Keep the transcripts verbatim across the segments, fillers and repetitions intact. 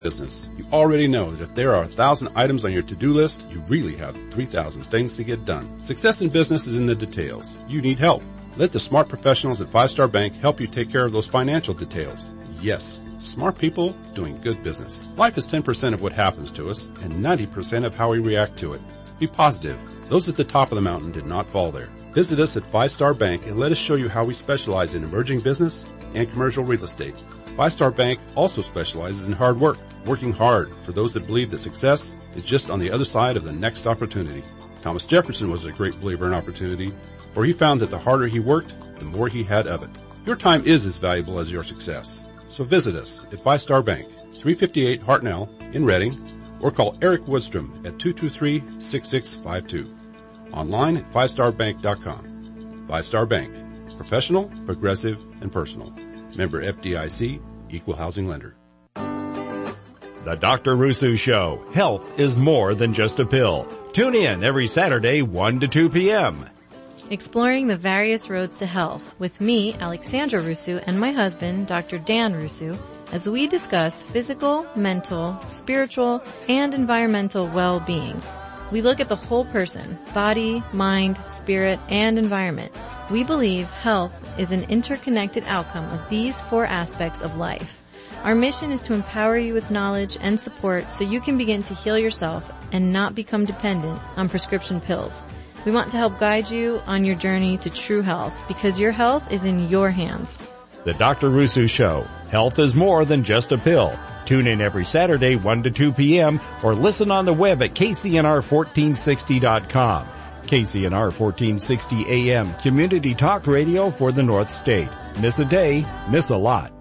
business. You already know that if there are a thousand items on your to-do list, you really have three thousand things to get done. Success in business is in the details. You need help. Let the smart professionals at Five Star Bank help you take care of those financial details. Yes, smart people doing good business. Life is ten percent of what happens to us and ninety percent of how we react to it. Be positive. Those at the top of the mountain did not fall there. Visit us at Five Star Bank and let us show you how we specialize in emerging business and commercial real estate. Five Star Bank also specializes in hard work, working hard for those that believe that success is just on the other side of the next opportunity. Thomas Jefferson was a great believer in opportunity, for he found that the harder he worked, the more he had of it. Your time is as valuable as your success. So visit us at Five Star Bank, three fifty-eight Hartnell in Reading, or call Eric Woodstrom at two two three, six six five two. Online at five star bank dot com. Five Star Bank. Professional, progressive, and personal. Member F D I C, Equal Housing Lender. The Doctor Rusu Show. Health is more than just a pill. Tune in every Saturday, one to two p.m. Exploring the various roads to health with me, Alexandra Rusu, and my husband, Doctor Dan Rusu, as we discuss physical, mental, spiritual, and environmental well-being. We look at the whole person, body, mind, spirit, and environment. We believe health is an interconnected outcome of these four aspects of life. Our mission is to empower you with knowledge and support so you can begin to heal yourself and not become dependent on prescription pills. We want to help guide you on your journey to true health because your health is in your hands. The Doctor Rusu Show. Health is more than just a pill. Tune in every Saturday, one to two p.m. or listen on the web at K C N R fourteen sixty dot com. K C N R fourteen sixty A M, community talk radio for the North State. Miss a day, miss a lot.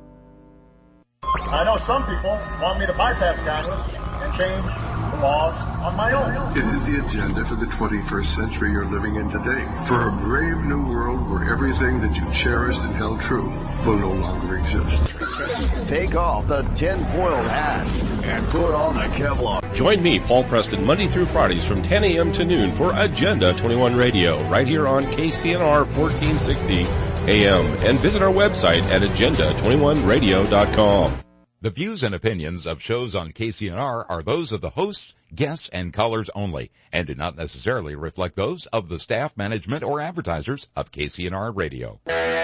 I know some people want me to bypass Congress and change the laws on my own. It is the agenda for the twenty-first century you're living in today. For a brave new world where everything that you cherished and held true will no longer exist. Take off the tinfoil hat and put on the Kevlar. Join me, Paul Preston, Monday through Fridays from ten a.m. to noon for Agenda twenty-one Radio, right here on K C N R fourteen sixty A M. And visit our website at agenda twenty-one radio dot com. The views and opinions of shows on K C N R are those of the hosts, guests, and callers only, and do not necessarily reflect those of the staff, management, or advertisers of K C N R Radio.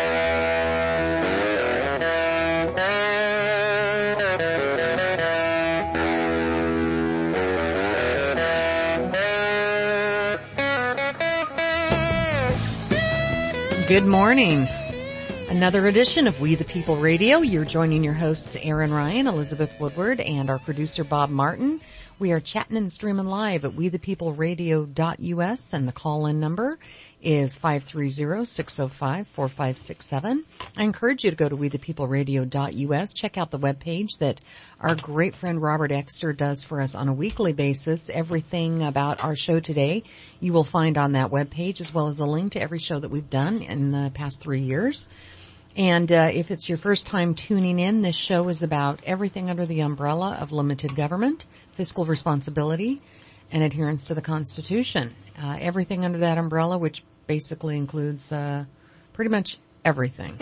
Good morning. Another edition of We the People Radio. You're joining your hosts Aaron Ryan, Elizabeth Woodward, and our producer Bob Martin. We are chatting and streaming live at we the people radio dot U S, and the call-in number is five three zero, six zero five, four five six seven. I encourage you to go to we the people radio dot U S. Check out the webpage that our great friend Robert Exter does for us on a weekly basis. Everything about our show today you will find on that webpage, as well as a link to every show that we've done in the past three years. And uh, if it's your first time tuning in, this show is about everything under the umbrella of limited government, fiscal responsibility, and adherence to the Constitution. Uh, everything under that umbrella, which basically includes uh pretty much everything.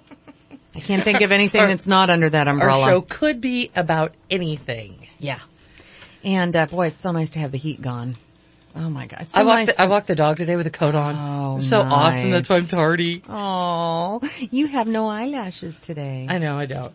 I can't think of anything our, that's not under that umbrella. Our show could be about anything. Yeah. And uh, boy, it's so nice to have the heat gone. Oh my God. So I walked, nice the, to... I walked the dog today with a coat on. Oh, so nice. Awesome. That's why I'm tardy. Oh, you have no eyelashes today. I know, I don't.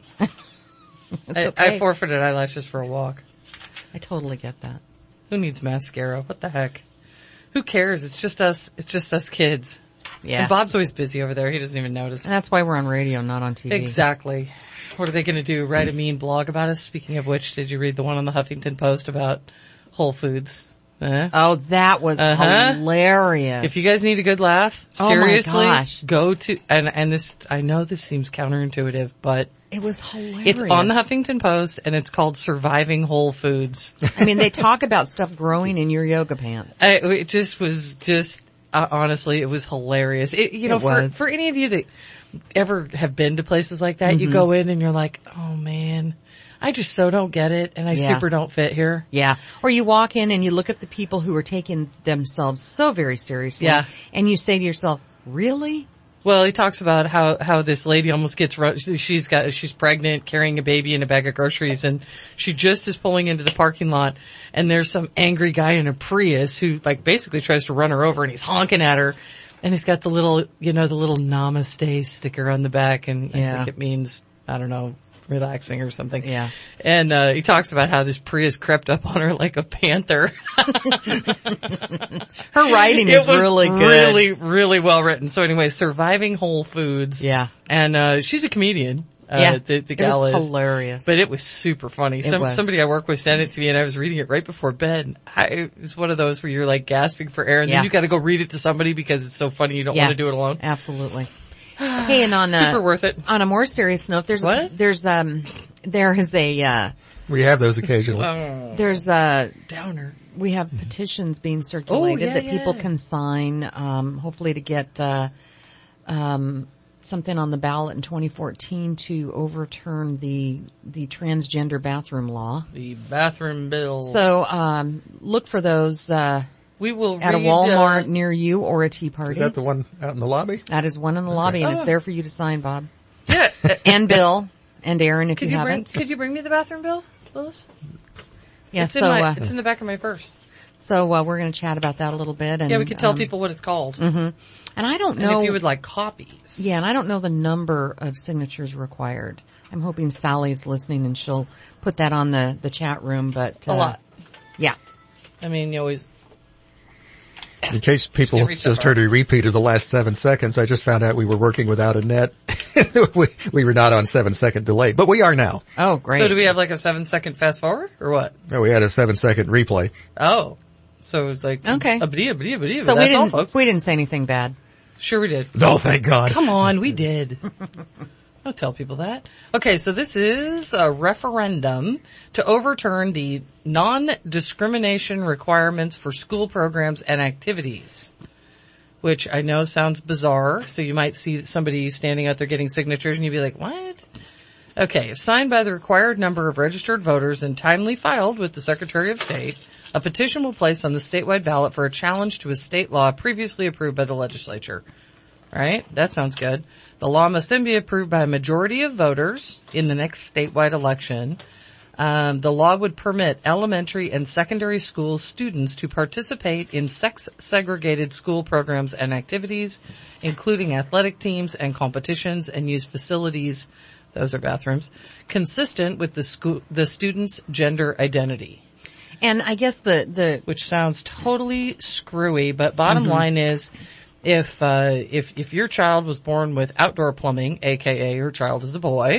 It's I, okay. I forfeited eyelashes for a walk. I totally get that. Who needs mascara? What the heck? Who cares? It's just us, it's just us kids. Yeah. And Bob's always busy over there. He doesn't even notice. And that's why we're on radio, not on T V. Exactly. What are they going to do? Write a mean blog about us? Speaking of which, did you read the one on the Huffington Post about Whole Foods? Uh-huh. Oh, that was uh-huh. hilarious. If you guys need a good laugh, oh seriously, my gosh. go to, and, and this, I know this seems counterintuitive, but it was hilarious. It's on the Huffington Post and it's called Surviving Whole Foods. I mean, they talk about stuff growing in your yoga pants. I, it just was just, uh, honestly, it was hilarious. It, you know, it for, was. for any of you that ever have been to places like that, mm-hmm. you go in and you're like, oh man, I just so don't get it, and I yeah. super don't fit here. Yeah. Or you walk in and you look at the people who are taking themselves so very seriously. Yeah. And you say to yourself, really? Well, he talks about how, how this lady almost gets, ru- she's got, she's pregnant, carrying a baby and a bag of groceries, and she just is pulling into the parking lot, and there's some angry guy in a Prius who, like, basically tries to run her over, and he's honking at her, and he's got the little, you know, the little namaste sticker on the back, and Yeah. I think it means, I don't know, relaxing or something. Yeah. And, uh, he talks about how this Prius crept up on her like a panther. Her writing is it was really good. really, really well written. So anyway, Surviving Whole Foods. Yeah. And, uh, she's a comedian. Uh, Yeah. the, the It gal was is. hilarious. But it was super funny. It Some, was. somebody I work with sent it to me and I was reading it right before bed. And I, it was one of those where you're like gasping for air and Yeah. then you gotta go read it to somebody because it's so funny you don't Yeah. want to do it alone. Absolutely. Hey, and on Super a, worth it. on a more serious note, there's, What? there's, um, there is a, uh, We have those occasionally. Oh, there's a, downer. we have petitions being circulated Oh, yeah, that yeah. people can sign, um, hopefully to get, uh, um, something on the ballot in twenty fourteen to overturn the, the transgender bathroom law. The bathroom bill. So, um, look for those, uh, we will at a read, Walmart uh, near you or a tea party. Is that the one out in the lobby? That is one in the lobby, and Oh. it's there for you to sign, Bob. yeah. uh, And Bill, and Aaron, if Could you you bring, haven't. could you bring me the bathroom bill, Willis? Yeah, it's so, in my, uh, it's in the back of my purse. so, uh, we're gonna chat about that a little bit. And, Yeah, we could tell um, people what it's called. And I don't And know. if you would like copies. Yeah, and I don't know the number of signatures required. I'm hoping Sally's listening and she'll put that on the, the chat room, but, uh, A lot. yeah. I mean, you always, In case people Can't reach that just far. heard a repeat of the last seven seconds, I just found out we were working without a net. we, we were not on seven second delay, but we are now. Oh, great. so do we have like a seven second fast forward or what? No, we had a seven second replay. Oh. So it's like, Okay. a bdia, bdia, bdia, So we that's all didn't, folks. we didn't say anything bad. Sure we did. No, thank God. Come on, we did. Don't tell people that. Okay, so this is a referendum to overturn the non-discrimination requirements for school programs and activities, which I know sounds bizarre. So you might see somebody standing out there getting signatures and you'd be like, what? Okay, if signed by the required number of registered voters and timely filed with the Secretary of State, a petition will place on the statewide ballot for a challenge to a state law previously approved by the legislature. Right? That sounds good. The law must then be approved by a majority of voters in the next statewide election. Um, the law would permit elementary and secondary school students to participate in sex-segregated school programs and activities, including athletic teams and competitions, and use facilities, those are bathrooms, consistent with the school, the student's gender identity. And I guess the, the, Which sounds totally screwy, but bottom Mm-hmm. line is, if, uh, if, if your child was born with outdoor plumbing, aka your child is a boy,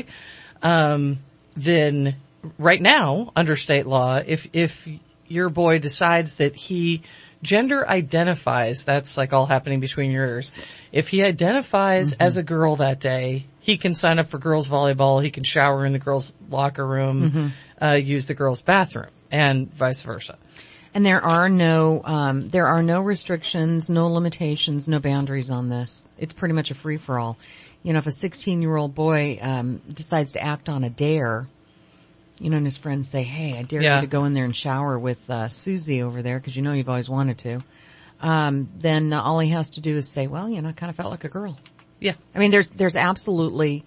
um, then right now, under state law, if, if your boy decides that he gender identifies, that's like all happening between your ears. If he identifies Mm-hmm. as a girl that day, he can sign up for girls volleyball, he can shower in the girls locker room, Mm-hmm. uh, use the girls bathroom, and vice versa. and there are no, um, there are no restrictions, no limitations, no boundaries on this. It's pretty much a free for all. You know, if a sixteen year old boy, um, decides to act on a dare, you know, and his friends say, hey, I dare Yeah. you to go in there and shower with, uh, Susie over there because you know you've always wanted to. Um, then uh, all he has to do is say, well, you know, I kind of felt like a girl. Yeah. I mean, there's, there's absolutely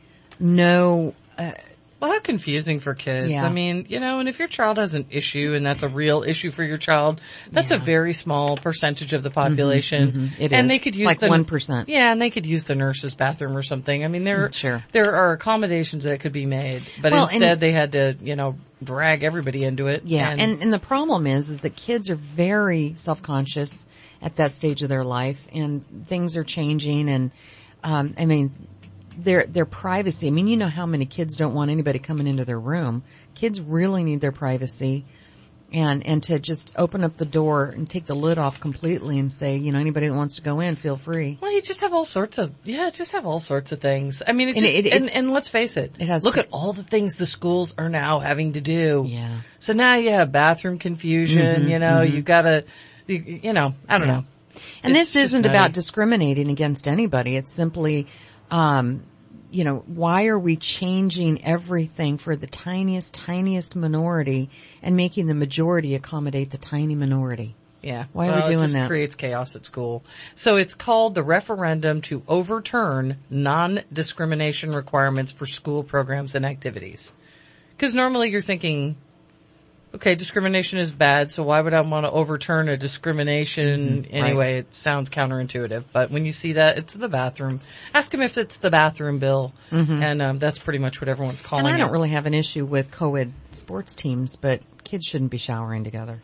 no, uh, Well, how confusing for kids. Yeah. I mean, you know, and if your child has an issue and that's a real issue for your child, that's a very small percentage of the population. mhm, it and is. they could use Like the, one percent. Yeah, and they could use the nurse's bathroom or something. I mean, there, Sure. there are accommodations that could be made, but Well, and- instead they had to, you know, drag everybody into it. Yeah, And, and, and the problem is, is that kids are very self-conscious at that stage of their life, and things are changing, and, um, I mean, their, their privacy. I mean, you know how many kids don't want anybody coming into their room. Kids really need their privacy, and, and to just open up the door and take the lid off completely and say, you know, anybody that wants to go in, feel free. well, you just have all sorts of, yeah, just have all sorts of things. I mean, it And just, it- and, it's- and let's face it, It has- look at all the things the schools are now having to do. Yeah. So now you have bathroom confusion, Mhm, you know, mhm. you've got to, you, you know, I don't Yeah. know. And It's this just isn't nutty. about discriminating against anybody. It's simply, um, you know, why are we changing everything for the tiniest, tiniest minority and making the majority accommodate the tiny minority? Yeah. Why are well, we doing it just that? creates chaos at school. So it's called the referendum to overturn non-discrimination requirements for school programs and activities. Because normally you're thinking, okay, discrimination is bad, so why would I want to overturn a discrimination Mm-hmm. anyway? Right. It sounds counterintuitive. But when you see that, it's the bathroom. Ask them if it's the bathroom bill. Mm-hmm. And um, that's pretty much what everyone's calling And I don't it. really have an issue with co-ed sports teams, but kids shouldn't be showering together.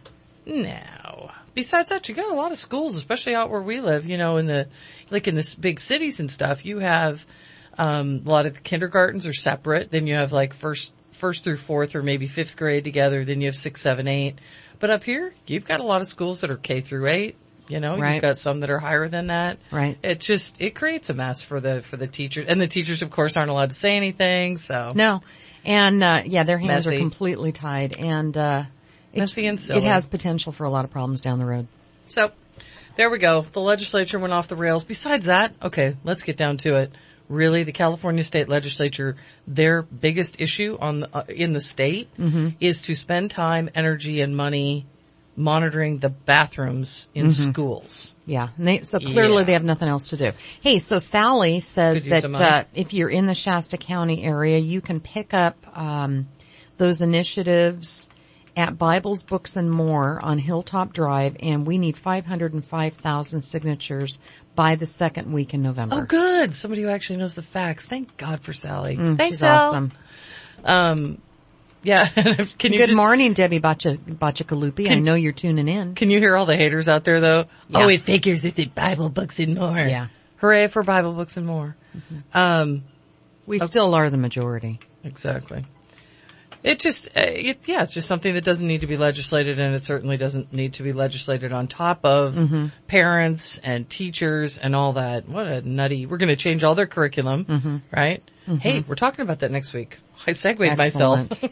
No. Besides that, you got a lot of schools, especially out where we live, you know, in the, like in the s- big cities and stuff, you have, um, a lot of the kindergartens are separate. Then you have like first, first through fourth or maybe fifth grade together. Then you have six, seven, eight. But up here, you've got a lot of schools that are K through eight. You know, Right. you've got some that are higher than that. Right. It just, it creates a mess for the, for the teachers. And the teachers, of course, aren't allowed to say anything, so. No. And, uh, yeah, their hands Messy. are completely tied and, uh, it, Messy and silly. it has potential for a lot of problems down the road. So, there we go. The legislature went off the rails. Besides that, okay, let's get down to it. Really, the California state legislature, their biggest issue on the, uh, in the state Mm-hmm. is to spend time, energy, and money monitoring the bathrooms in Mhm. schools. Yeah. And they, so clearly Yeah. they have nothing else to do. Hey, so Sally says Could use that, some money. uh, if you're in the Shasta County area, you can pick up, um, those initiatives at Bibles, Books, and More on Hilltop Drive, and we need five hundred five thousand signatures by the second week in November. Oh, good. Somebody who actually knows the facts. Thank God for Sally. Mm, Thanks, she's Sal. awesome. Um, yeah. Can you Good just, morning, Debbie Bacha, Bachakalupi. I Can- know you're tuning in. Can you hear all the haters out there though? Yeah. Oh, it figures it's at Bible, Books, and More. Yeah. Hooray for Bible, Books, and More. Um, We still are the majority. Exactly. It just, uh, it, yeah, it's just something that doesn't need to be legislated, and it certainly doesn't need to be legislated on top of Mhm. parents and teachers and all that. What a nutty, we're going to change all their curriculum, Mhm. right? Mhm. Hey, we're talking about that next week. I segued Excellent. myself.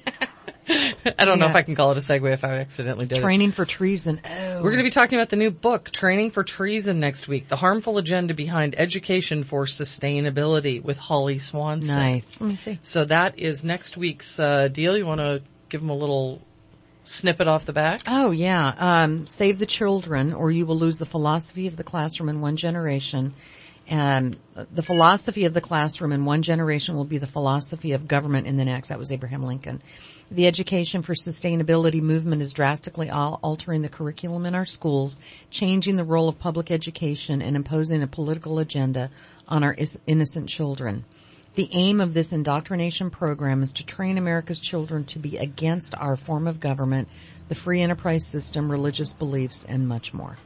I don't know Yeah. if I can call it a segue if I accidentally did it. Training for treason. Oh. We're going to be talking about the new book, Training for Treason, next week. The harmful agenda behind education for sustainability with Holly Swanson. Nice. Let me see. So that is next week's uh, deal. You want to give them a little snippet off the back? Oh yeah. Um, Save the Children or You Will Lose the Philosophy of the Classroom in One Generation. Um, the philosophy of the classroom in one generation will be the philosophy of government in the next. That was Abraham Lincoln. The education for sustainability movement is drastically al- altering the curriculum in our schools, changing the role of public education, and imposing a political agenda on our is- innocent children. The aim of this indoctrination program is to train America's children to be against our form of government, the free enterprise system, religious beliefs, and much more.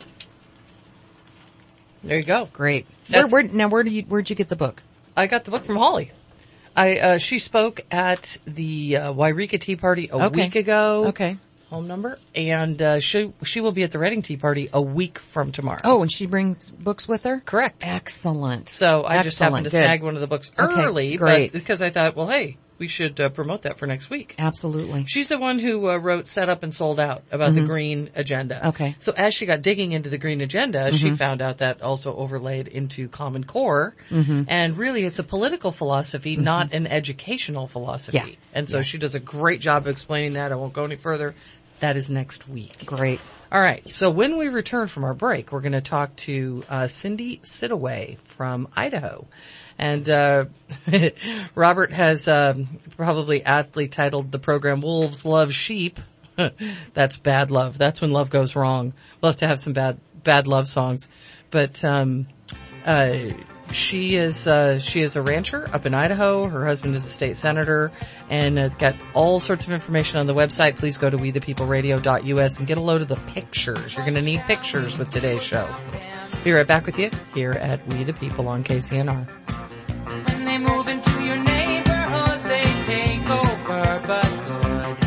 There you go. Great. Where, That's- where, now, where do you where'd you get the book? I got the book from Holly. I uh, she spoke at the uh, Wairika Tea Party a Okay. week ago. Okay. Home number, and uh, she she will be at the Reading Tea Party a week from tomorrow. Oh, and she brings books with her? Correct. Excellent. So I just happened to Excellent. snag Good. one of the books Okay, early, great. but because I thought, well, hey, we should uh, promote that for next week. Absolutely. She's the one who uh, wrote Set Up and Sold Out about the Mhm. green agenda. Okay. So as she got digging into the green agenda, she Mhm. found out that also overlaid into Common Core. Mhm. And really it's a political philosophy, not an educational philosophy. Yeah. And so Yeah. she does a great job of explaining that. I won't go any further. That is next week. Great. All right. So when we return from our break, we're going to talk to uh, Cindy Sidaway from Idaho. And uh Robert has um, probably aptly titled the program Wolves Love Sheep. That's bad love. That's when love goes wrong. We'll have to have some bad bad love songs. But um uh she is uh she is a rancher up in Idaho. Her husband is a state senator, and uh, got all sorts of information on the website. Please go to we the people radio dot u s and get a load of the pictures. You're going to need pictures with today's show. Be right back with you here at We the People on K C N R. When they move into your neighborhood, they take over, but good.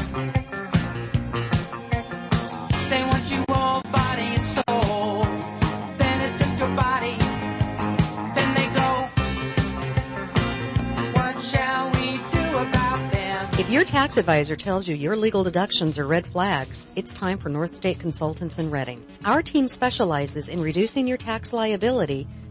They want you all body and soul. Then it's just your body. Then they go. What shall we do about them? If your tax advisor tells you your legal deductions are red flags, it's time for North State Consultants in Reading. Our team specializes in reducing your tax liability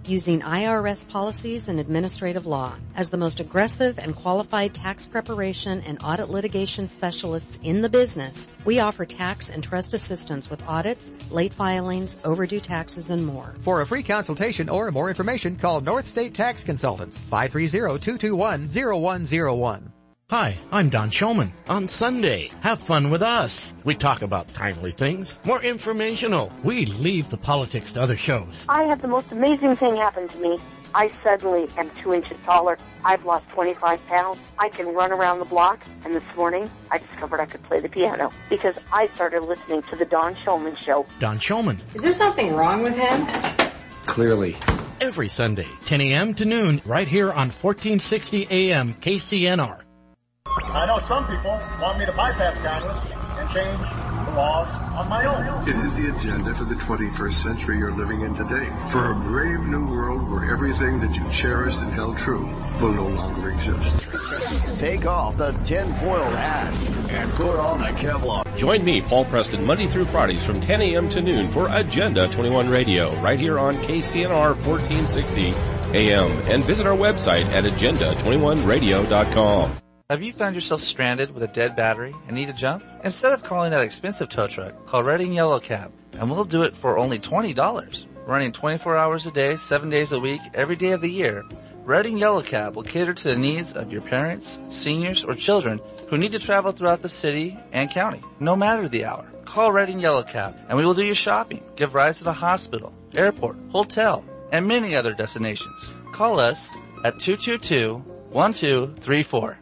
using I R S policies and administrative law. As the most aggressive and qualified tax preparation and audit litigation specialists in the business, we offer tax and trust assistance with audits, late filings, overdue taxes, and more. For a free consultation or more information, call North State Tax Consultants, five three zero, two two one, zero one zero one. Hi, I'm Don Shulman. On Sunday, have fun with us. We talk about timely things, more informational. We leave the politics to other shows. I had the most amazing thing happen to me. I suddenly am two inches taller. I've lost twenty-five pounds. I can run around the block. And this morning, I discovered I could play the piano because I started listening to the Don Shulman Show. Don Shulman. Is there something wrong with him? Clearly. Every Sunday, ten a.m. to noon, right here on fourteen sixty A M K C N R. I know some people want me to bypass Congress and change the laws on my own. It is the agenda for the twenty-first century you're living in today. For a brave new world where everything that you cherished and held true will no longer exist. Take off the tin-foil hat and put on the Kevlar. Join me, Paul Preston, Monday through Fridays from ten a.m. to noon for Agenda twenty-one Radio, right here on K C N R fourteen sixty A M. And visit our website at agenda twenty-one radio dot com. Have you found yourself stranded with a dead battery and need a jump? Instead of calling that expensive tow truck, call Redding Yellow Cab, and we'll do it for only twenty dollars. Running twenty-four hours a day, seven days a week, every day of the year, Redding Yellow Cab will cater to the needs of your parents, seniors, or children who need to travel throughout the city and county, no matter the hour. Call Redding Yellow Cab, and we will do your shopping, give rides to the hospital, airport, hotel, and many other destinations. Call us at two two two, one two three four.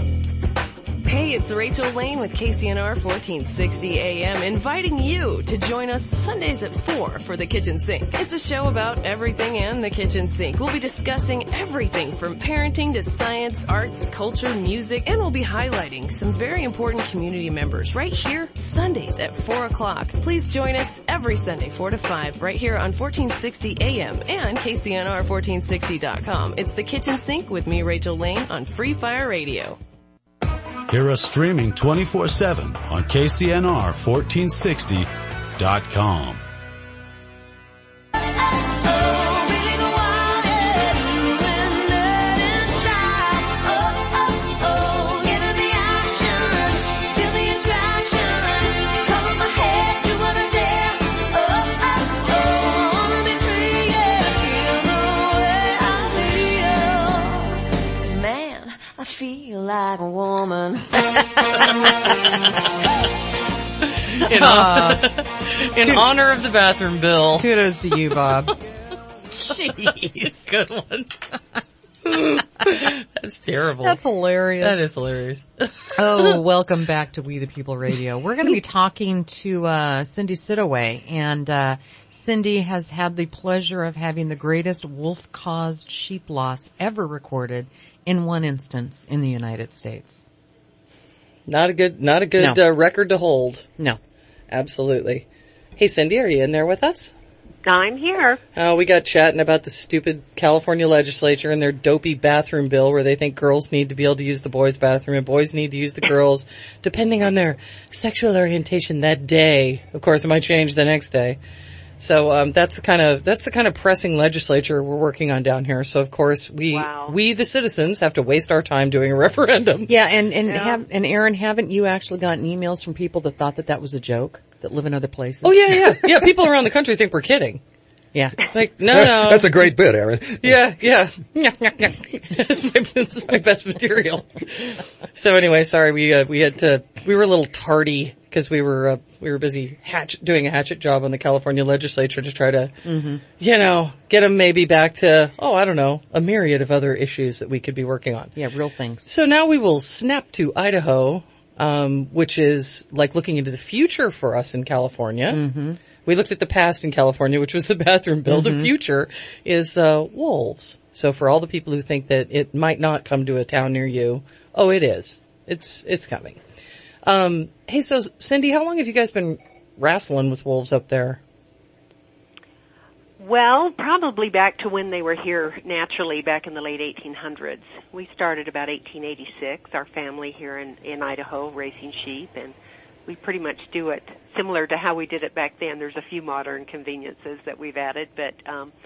Hey, it's Rachel Lane with K C N R fourteen sixty A M inviting you to join us Sundays at four for The Kitchen Sink. It's a show about everything in the kitchen sink. We'll be discussing everything from parenting to science, arts, culture, music, and we'll be highlighting some very important community members right here Sundays at four o'clock. Please join us every Sunday four to five right here on fourteen sixty A M and K C N R fourteen sixty dot com. It's The Kitchen Sink with me, Rachel Lane, on Free Fire Radio. Hear us streaming twenty-four seven on K C N R fourteen sixty dot com. Feel like a woman. in, uh, in honor of the bathroom bill. Kudos to you, Bob. Jeez. Good one. That's terrible. That's hilarious. That is hilarious. Oh, welcome back to We the People Radio. We're going to be talking to uh Cindy Sidaway, and uh Cindy has had the pleasure of having the greatest wolf-caused sheep loss ever recorded in one instance in the United States. Not a good, not a good no. uh, record to hold. No. Absolutely. Hey, Cindy, are you in there with us? I'm here. Oh, we got chatting about the stupid California legislature and their dopey bathroom bill where they think girls need to be able to use the boys' bathroom and boys need to use the girls, depending on their sexual orientation that day. Of course, it might change the next day. So um that's the kind of that's the kind of pressing legislature we're working on down here. So of course we wow. we the citizens have to waste our time doing a referendum. Yeah, and and yeah. have and Aaron, haven't you actually gotten emails from people that thought that that was a joke, that live in other places? Oh yeah, yeah, yeah. People around the country think we're kidding. Yeah, like no, no. That's a great bit, Aaron. Yeah, yeah. That's my, that's my best material. So anyway, sorry, we uh, we had to we were a little tardy because we were uh, we were busy hatch doing a hatchet job on the California legislature to try to mm-hmm. you know get them maybe back to oh I don't know a myriad of other issues that we could be working on. Yeah, real things. So now we will snap to Idaho, um, which is like looking into the future for us in California. Mm-hmm. We looked at the past in California, which was the bathroom bill. Mm-hmm. The future is uh wolves. So for all the people who think that it might not come to a town near you, oh, it is. It's it's coming. Um, hey, so Cindy, how long have you guys been wrestling with wolves up there? Well, probably back to when they were here naturally back in the late eighteen hundreds. We started about eighteen eighty-six, our family here in, in Idaho, raising sheep, and we pretty much do it similar to how we did it back then. There's a few modern conveniences that we've added, but um,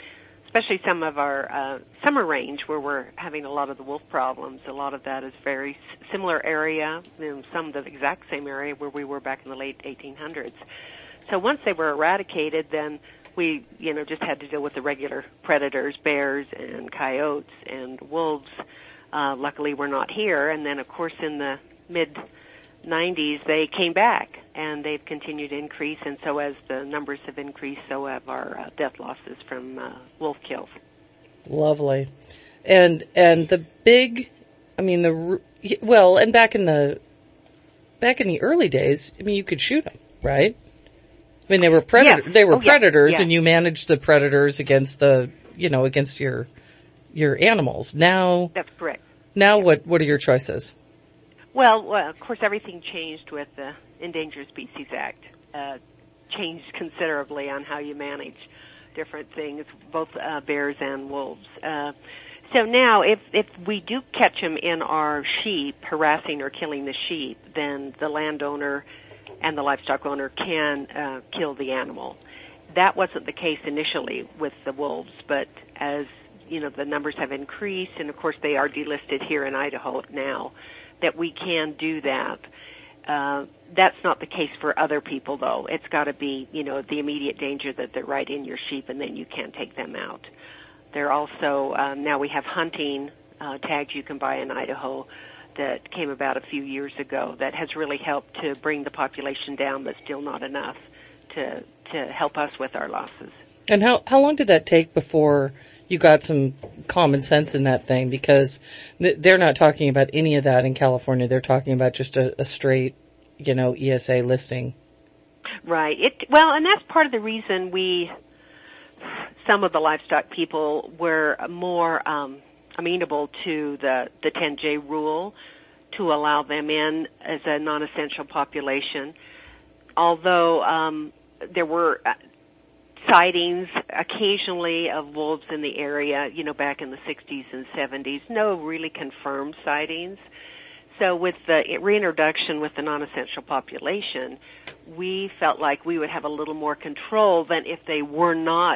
especially some of our uh, summer range where we're having a lot of the wolf problems. A lot of that is very s- similar area, you know, some of the exact same area where we were back in the late eighteen hundreds. So once they were eradicated, then we, you know, just had to deal with the regular predators, bears and coyotes and wolves. Uh, luckily, we're not here. And then, of course, in the mid nineties, they came back, and they've continued to increase. And so as the numbers have increased, so have our uh, death losses from uh, wolf kills. Lovely. And and the big, I mean, the, well, and back in the, back in the early days, I mean, you could shoot them, right? I mean, they were predator, yes. they were oh, predators, yeah. Yeah. and you managed the predators against the, you know, against your, your animals. Now, That's correct. Now what, what are your choices? Well, well, of course, everything changed with the Endangered Species Act. Uh, changed considerably on how you manage different things, both uh, bears and wolves. Uh, so now, if if we do catch them in our sheep, harassing or killing the sheep, then the landowner and the livestock owner can uh, kill the animal. That wasn't the case initially with the wolves, but as you know, the numbers have increased, and of course they are delisted here in Idaho now, that we can do that. Uh, that's not the case for other people, though. It's got to be, you know, the immediate danger that they're right in your sheep, and then you can take them out. There also, um, now we have hunting uh, tags you can buy in Idaho that came about a few years ago that has really helped to bring the population down, but still not enough to to help us with our losses. And how, how long did that take before you got some common sense in that thing? Because th- they're not talking about any of that in California. They're talking about just a, a straight, you know, E S A listing. Right. It, well, and that's part of the reason we, some of the livestock people were more um, amenable to the, the ten J rule to allow them in as a non-essential population. Although um, there were sightings occasionally of wolves in the area, you know, back in the sixties and seventies, no really confirmed sightings. So with the reintroduction with the non-essential population, we felt like we would have a little more control than if they were not,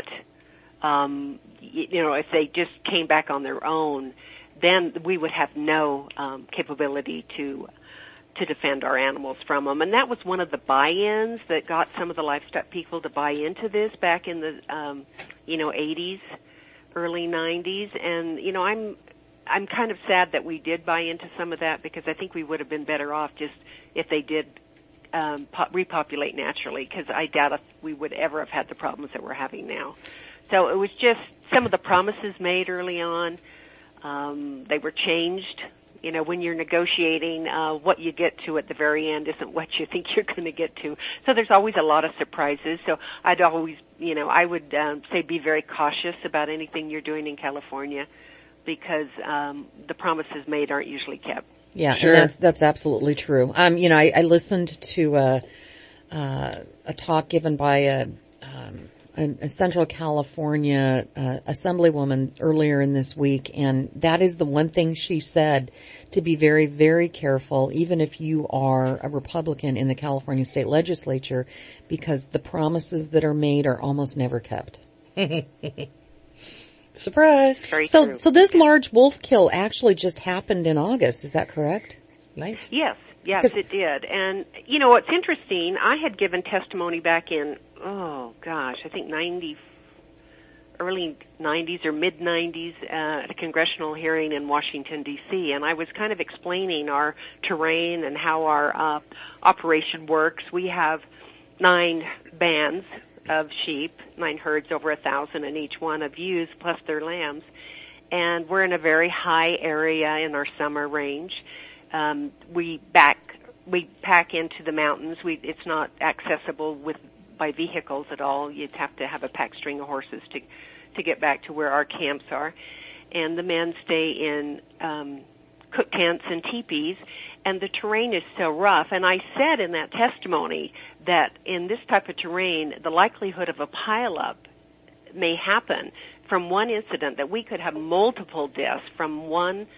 um, you know, if they just came back on their own, then we would have no um, capability to to defend our animals from them. And that was one of the buy-ins that got some of the livestock people to buy into this back in the, um, you know, eighties, early nineties. And, you know, I'm I'm kind of sad that we did buy into some of that, because I think we would have been better off just if they did um, po- repopulate naturally, because I doubt if we would ever have had the problems that we're having now. So it was just some of the promises made early on. Um, they were changed. You know, when you're negotiating, uh, what you get to at the very end isn't what you think you're going to get to. So there's always a lot of surprises. So I'd always, you know, I would um, say be very cautious about anything you're doing in California, because um, the promises made aren't usually kept. Yeah, Sure. and that's, that's absolutely true. Um, you know, I, I listened to a, uh, a talk given by a, um, a, a Central California uh, assemblywoman earlier in this week, and that is the one thing she said, to be very, very careful, even if you are a Republican in the California state legislature, because the promises that are made are almost never kept. Surprise. Very so, true. so this large wolf kill actually just happened in August. Is that correct? Nice. Yes, yes, it did. And, you know, what's interesting, I had given testimony back in, oh, gosh, I think ninety, early nineties or mid-nineties uh, at a congressional hearing in Washington, D C, and I was kind of explaining our terrain and how our uh, operation works. We have nine bands of sheep, nine herds, over a thousand in each one of ewes, plus their lambs. And we're in a very high area in our summer range. Um, we back, we pack into the mountains. We, it's not accessible with by vehicles at all. You'd have to have a pack string of horses to to get back to where our camps are. And the men stay in um, cook tents and teepees, and the terrain is so rough. And I said in that testimony that in this type of terrain, the likelihood of a pileup may happen from one incident, that we could have multiple deaths from one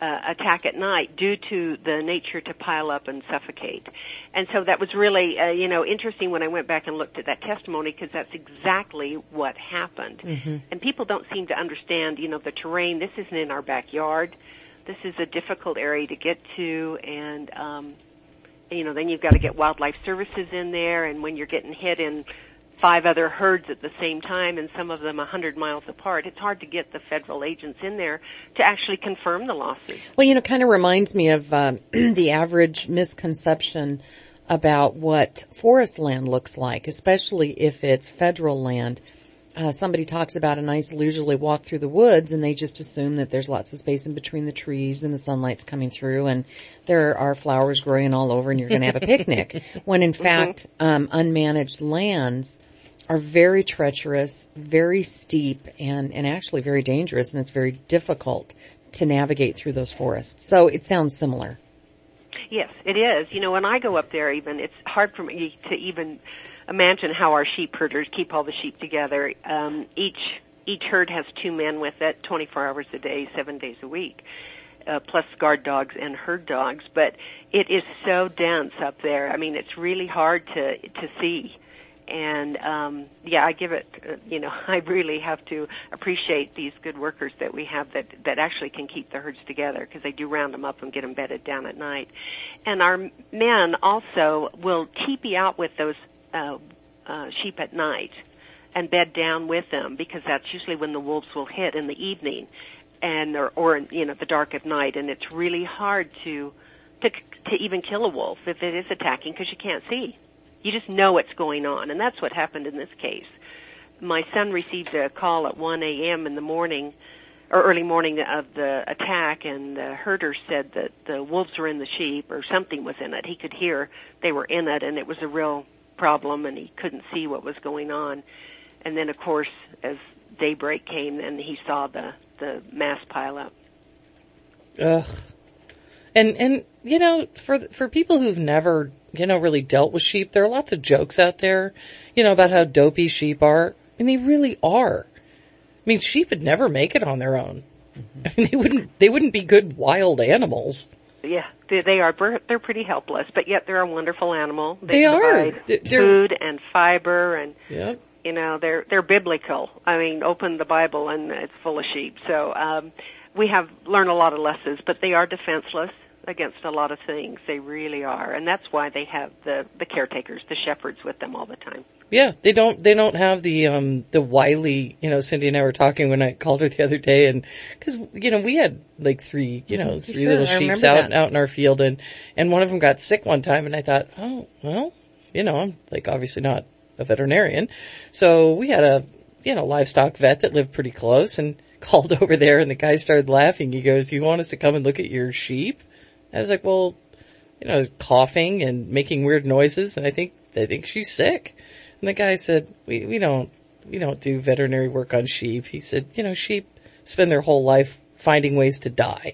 uh, attack at night due to the nature to pile up and suffocate. And so that was really, uh, you know, interesting when I went back and looked at that testimony, because that's exactly what happened. Mm-hmm. And people don't seem to understand, you know, the terrain. This isn't in our backyard. This is a difficult area to get to, and, um, you know, then you've got to get wildlife services in there, and when you're getting hit in five other herds at the same time, and some of them a hundred miles apart, it's hard to get the federal agents in there to actually confirm the losses. Well, you know, it kind of reminds me of uh, the average misconception about what forest land looks like, especially if it's federal land. Uh, somebody talks about a nice leisurely walk through the woods, and they just assume that there's lots of space in between the trees and the sunlight's coming through, and there are flowers growing all over, and you're going to have a picnic. When in fact, um, unmanaged lands are very treacherous, very steep, and, and actually very dangerous, and it's very difficult to navigate through those forests. So it sounds similar. Yes, it is. You know, when I go up there even, it's hard for me to even imagine how our sheep herders keep all the sheep together. Um, each each herd has two men with it, twenty-four hours a day, seven days a week, uh, plus guard dogs and herd dogs. But it is so dense up there. I mean, it's really hard to to see. And, um, yeah, I give it, uh, you know, I really have to appreciate these good workers that we have that, that actually can keep the herds together, because they do round them up and get them bedded down at night. And our men also will teepee out with those uh, uh, sheep at night and bed down with them, because that's usually when the wolves will hit in the evening and or, or in, you know, the dark of night. And it's really hard to, to, to even kill a wolf if it is attacking, because you can't see. You just know what's going on, and that's what happened in this case. My son received a call at one a.m. in the morning, or early morning of the attack, and the herder said that the wolves were in the sheep, or something was in it. He could hear they were in it, and it was a real problem, and he couldn't see what was going on. And then, of course, as daybreak came, then he saw the, the mass pile up. Ugh. And, and, you know, for, for people who've never, you know, really dealt with sheep, there are lots of jokes out there, you know, about how dopey sheep are. I mean, they really are. I mean, sheep would never make it on their own. Mm-hmm. I mean, they wouldn't, they wouldn't be good wild animals. Yeah, they, they are, they're pretty helpless, but yet they're a wonderful animal. They, they are. provide they're, food and fiber, and, yep. you know, they're, they're biblical. I mean, open the Bible and it's full of sheep. So, um, we have learned a lot of lessons, but they are defenseless against a lot of things. They really are. And that's why they have the, the caretakers, the shepherds with them all the time. Yeah, they don't, they don't have the, um, the wily, you know, Cindy and I were talking when I called her the other day, and, cause, you know, we had like three, you know, three sure, little I sheeps remember out, that. out in our field, and, and one of them got sick one time, and I thought, oh, well, you know, I'm like obviously not a veterinarian. So we had a, you know, livestock vet that lived pretty close, and called over there, and the guy started laughing. He goes, "You want us to come and look at your sheep?" I was like, well, you know, coughing and making weird noises, and I think, I think she's sick. And the guy said, we, we don't, we don't do veterinary work on sheep. He said, you know, sheep spend their whole life finding ways to die.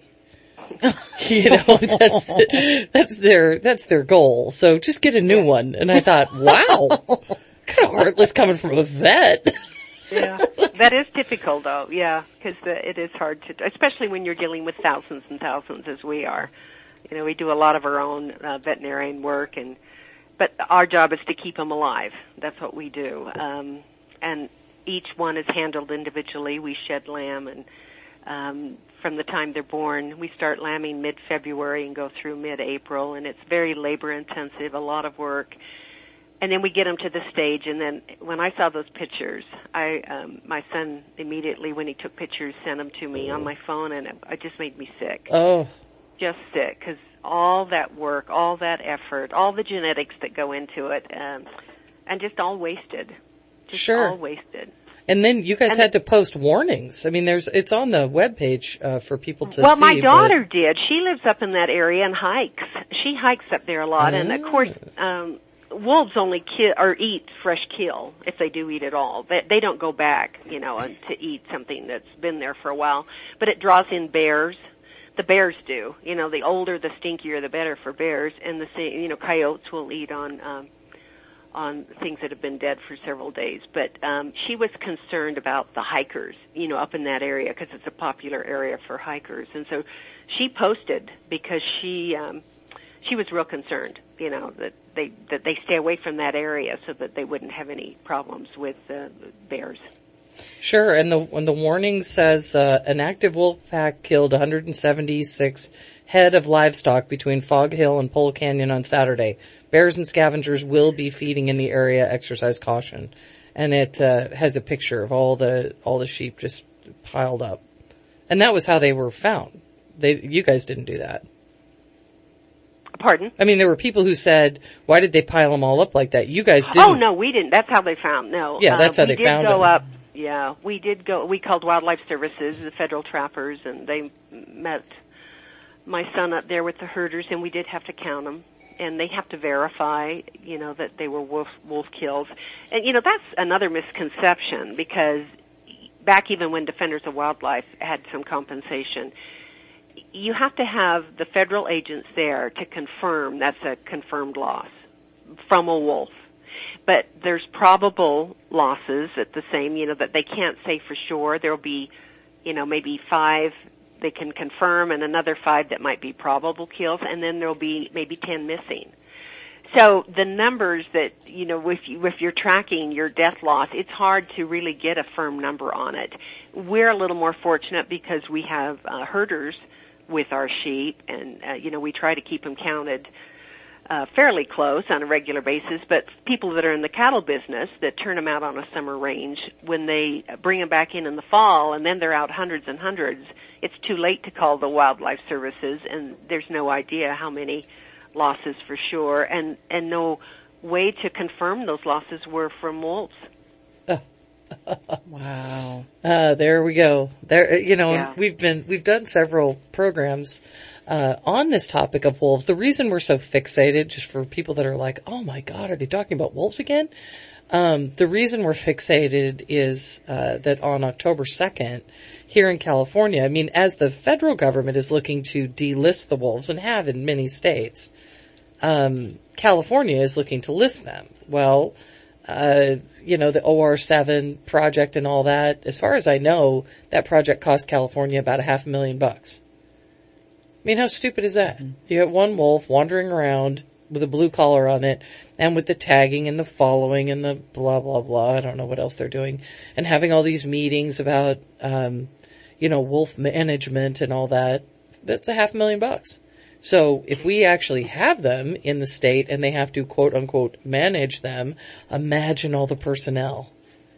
You know, that's, that's their, that's their goal. So just get a new one. And I thought, wow, kind of heartless coming from a vet. Yeah, that is typical though, yeah, because it is hard to, especially when you're dealing with thousands and thousands as we are. You know, we do a lot of our own uh, veterinarian work, and but our job is to keep them alive. That's what we do. Um, and each one is handled individually. We shed lamb, and um, from the time they're born, we start lambing mid-February and go through mid-April, and it's very labor-intensive, a lot of work. And then we get them to the stage, and then when I saw those pictures, I, um, my son immediately, when he took pictures, sent them to me on my phone, and it, it just made me sick. Oh. Just sick, because all that work, all that effort, all the genetics that go into it, um, and just all wasted. Just sure. all wasted. And then you guys and had to post warnings. I mean, there's, it's on the webpage, uh, for people to well, see. Well, my daughter but... did. She lives up in that area and hikes. She hikes up there a lot, oh. and of course, um, wolves only kill or eat fresh kill if they do eat at all. They, they don't go back, you know, and to eat something that's been there for a while. But it draws in bears. The bears do. You know, the older, the stinkier, the better for bears. And the you know, coyotes will eat on um, on things that have been dead for several days. But um, she was concerned about the hikers, you know, up in that area because it's a popular area for hikers. And so she posted because she um, she was real concerned, you know, that they that they stay away from that area so that they wouldn't have any problems with uh, bears. Sure, and the when the warning says uh, an active wolf pack killed one hundred seventy-six head of livestock between Fog Hill and Pole Canyon on Saturday. Bears and scavengers will be feeding in the area. Exercise caution, and it uh, has a picture of all the all the sheep just piled up, and that was how they were found. They, you guys didn't do that. Pardon? I mean, there were people who said, "Why did they pile them all up like that?" You guys didn't. Oh no, we didn't. That's how they found. No. Yeah, that's uh, how they found them. We did go up. Yeah, we did go. We called Wildlife Services, the federal trappers, and they met my son up there with the herders, and we did have to count them. And they have to verify, you know, that they were wolf, wolf kills. And, you know, that's another misconception because back even when Defenders of Wildlife had some compensation, you have to have the federal agents there to confirm that's a confirmed loss from a wolf. But there's probable losses at the same, you know, that they can't say for sure. There'll be, you know, maybe five they can confirm and another five that might be probable kills, and then there'll be maybe ten missing. So the numbers that, you know, if, you, if you're tracking your death loss, it's hard to really get a firm number on it. We're a little more fortunate because we have uh, herders with our sheep, and, uh, you know, we try to keep them counted Uh, fairly close on a regular basis, but people that are in the cattle business that turn them out on a summer range, when they bring them back in in the fall and then they're out hundreds and hundreds, it's too late to call the Wildlife Services, and there's no idea how many losses for sure, and, and no way to confirm those losses were from wolves. Wow. Uh, there we go. There, you know, Yeah. we've been, we've done several programs Uh, on this topic of wolves. The reason we're so fixated, just for people that are like, oh my God, are they talking about wolves again? Um, the reason we're fixated is uh, that on October second, here in California, I mean, as the federal government is looking to delist the wolves, and have in many states, um, California is looking to list them. Well, uh, you know, the O R seven project and all that, as far as I know, that project cost California about a half a million bucks. I mean, how stupid is that? Mm-hmm. You got one wolf wandering around with a blue collar on it, and with the tagging and the following and the blah, blah, blah. I don't know what else they're doing. And having all these meetings about, um, you know, wolf management and all that. That's a half a million bucks. So if we actually have them in the state and they have to quote unquote manage them, imagine all the personnel.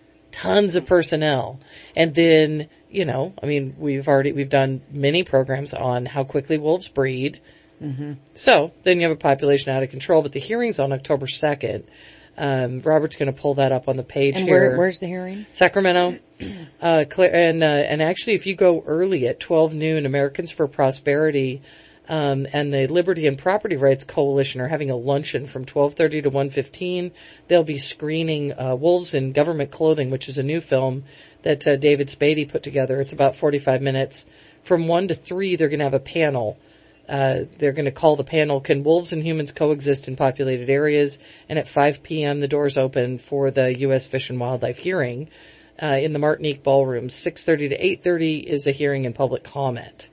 Tons of personnel. And then, you know, I mean, we've already, we've done many programs on how quickly wolves breed. Mm-hmm. So then you have a population out of control, but the hearing's on October second. Um, Robert's going to pull that up on the page and here. Where, where's the hearing? Sacramento. uh, and, uh, and actually if you go early at twelve noon, Americans for Prosperity, um, and the Liberty and Property Rights Coalition are having a luncheon from twelve thirty to one fifteen. They'll be screening, uh, Wolves in Government Clothing, which is a new film that uh, David Spady put together. It's about forty-five minutes. From one to three, they're going to have a panel. Uh, they're going to call the panel, Can Wolves and Humans Coexist in Populated Areas? And at five p.m., the doors open for the U S Fish and Wildlife hearing uh, in the Martinique Ballroom. six thirty to eight thirty is a hearing and public comment.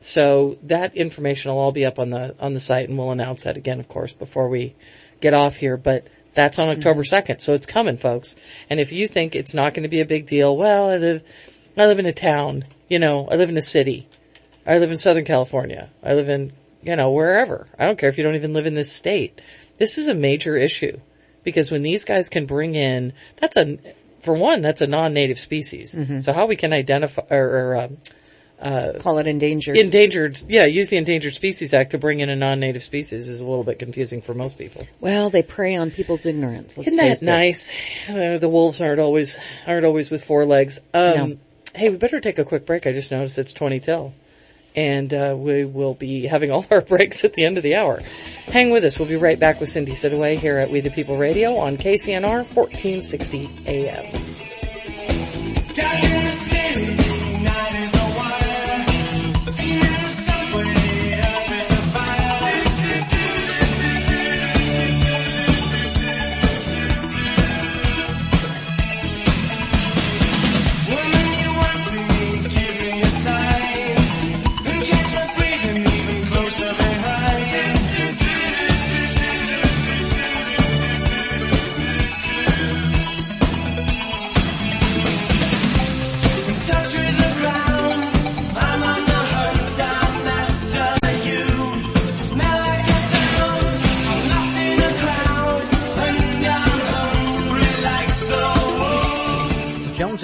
So that information will all be up on the on the site, and we'll announce that again, of course, before we get off here. But that's on October second, so it's coming, folks. And if you think it's not going to be a big deal, well, I live, I live in a town, you know, I live in a city. I live in Southern California. I live in, you know, wherever. I don't care if you don't even live in this state. This is a major issue because when these guys can bring in, that's a, for one, that's a non-native species. Mm-hmm. So how we can identify, or, or um, uh, call it endangered. Endangered, yeah, use the Endangered Species Act to bring in a non-native species is a little bit confusing for most people. Well, they prey on people's ignorance. Let's Isn't face that nice? Uh, the wolves aren't always, aren't always with four legs. Um, No. Hey, we better take a quick break. I just noticed it's twenty till. And, uh, we will be having all our breaks at the end of the hour. Hang with us. We'll be right back with Cindy Sidaway here at We the People Radio on K C N R fourteen sixty A M.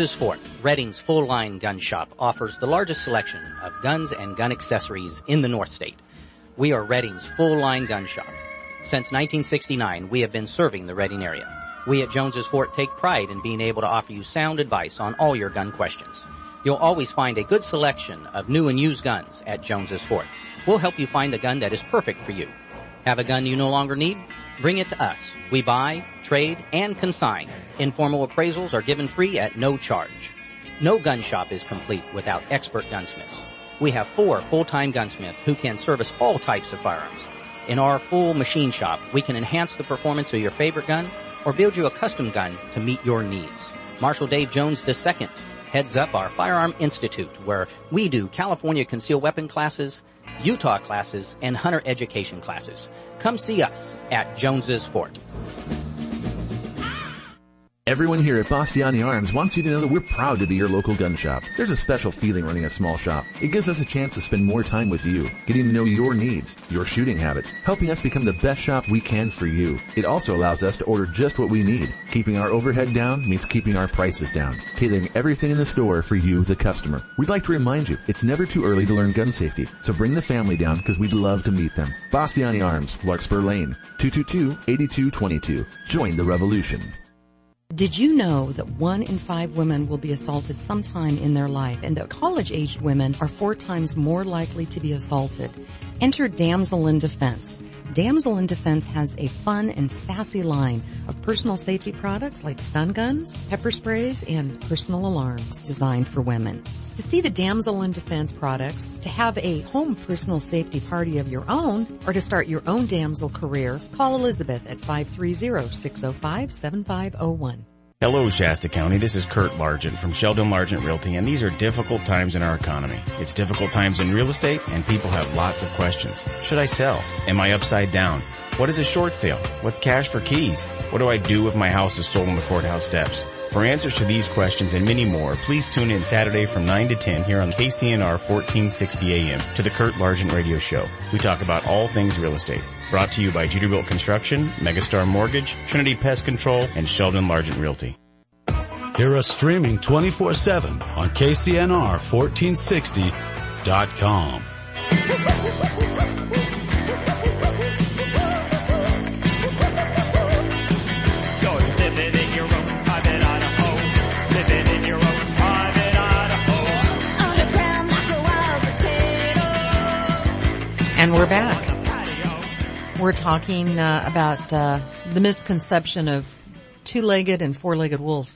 Jones's Fort, Redding's full-line gun shop, offers the largest selection of guns and gun accessories in the North State. We are Redding's full-line gun shop. Since nineteen sixty-nine, we have been serving the Redding area. We at Jones's Fort take pride in being able to offer you sound advice on all your gun questions. You'll always find a good selection of new and used guns at Jones's Fort. We'll help you find a gun that is perfect for you. Have a gun you no longer need? Bring it to us. We buy, trade, and consign. Informal appraisals are given free at no charge. No gun shop is complete without expert gunsmiths. We have four full-time gunsmiths who can service all types of firearms. In our full machine shop, we can enhance the performance of your favorite gun or build you a custom gun to meet your needs. Marshal Dave Jones the Second heads up our Firearm Institute, where we do California concealed weapon classes, Utah classes, and hunter education classes. Come see us at Jones's Fort. Everyone here at Bastiani Arms wants you to know that we're proud to be your local gun shop. There's a special feeling running a small shop. It gives us a chance to spend more time with you, getting to know your needs, your shooting habits, helping us become the best shop we can for you. It also allows us to order just what we need. Keeping our overhead down means keeping our prices down, tailoring everything in the store for you, the customer. We'd like to remind you, it's never too early to learn gun safety, so bring the family down because we'd love to meet them. Bastiani Arms, Larkspur Lane, two two two, eight two two two. Join the revolution. Did you know that one in five women will be assaulted sometime in their life, and that college-aged women are four times more likely to be assaulted? Enter Damsel in Defense. Damsel in Defense has a fun and sassy line of personal safety products like stun guns, pepper sprays, and personal alarms designed for women. To see the Damsel in Defense products, to have a home personal safety party of your own, or to start your own Damsel career, call Elizabeth at five three zero, six zero five, seven five zero one. Hello, Shasta County. This is Kurt Largent from Sheldon Largent Realty, and these are difficult times in our economy. It's difficult times in real estate, and people have lots of questions. Should I sell? Am I upside down? What is a short sale? What's cash for keys? What do I do if my house is sold on the courthouse steps? For answers to these questions and many more, please tune in Saturday from nine to ten here on K C N R fourteen sixty A M to the Kurt Largent Radio Show. We talk about all things real estate. Brought to you by Jeterbilt Construction, Megastar Mortgage, Trinity Pest Control, and Sheldon Largent Realty. Hear us streaming twenty-four seven on K C N R fourteen sixty dot com. And we're back. We're talking uh, about uh, the misconception of two-legged and four-legged wolves.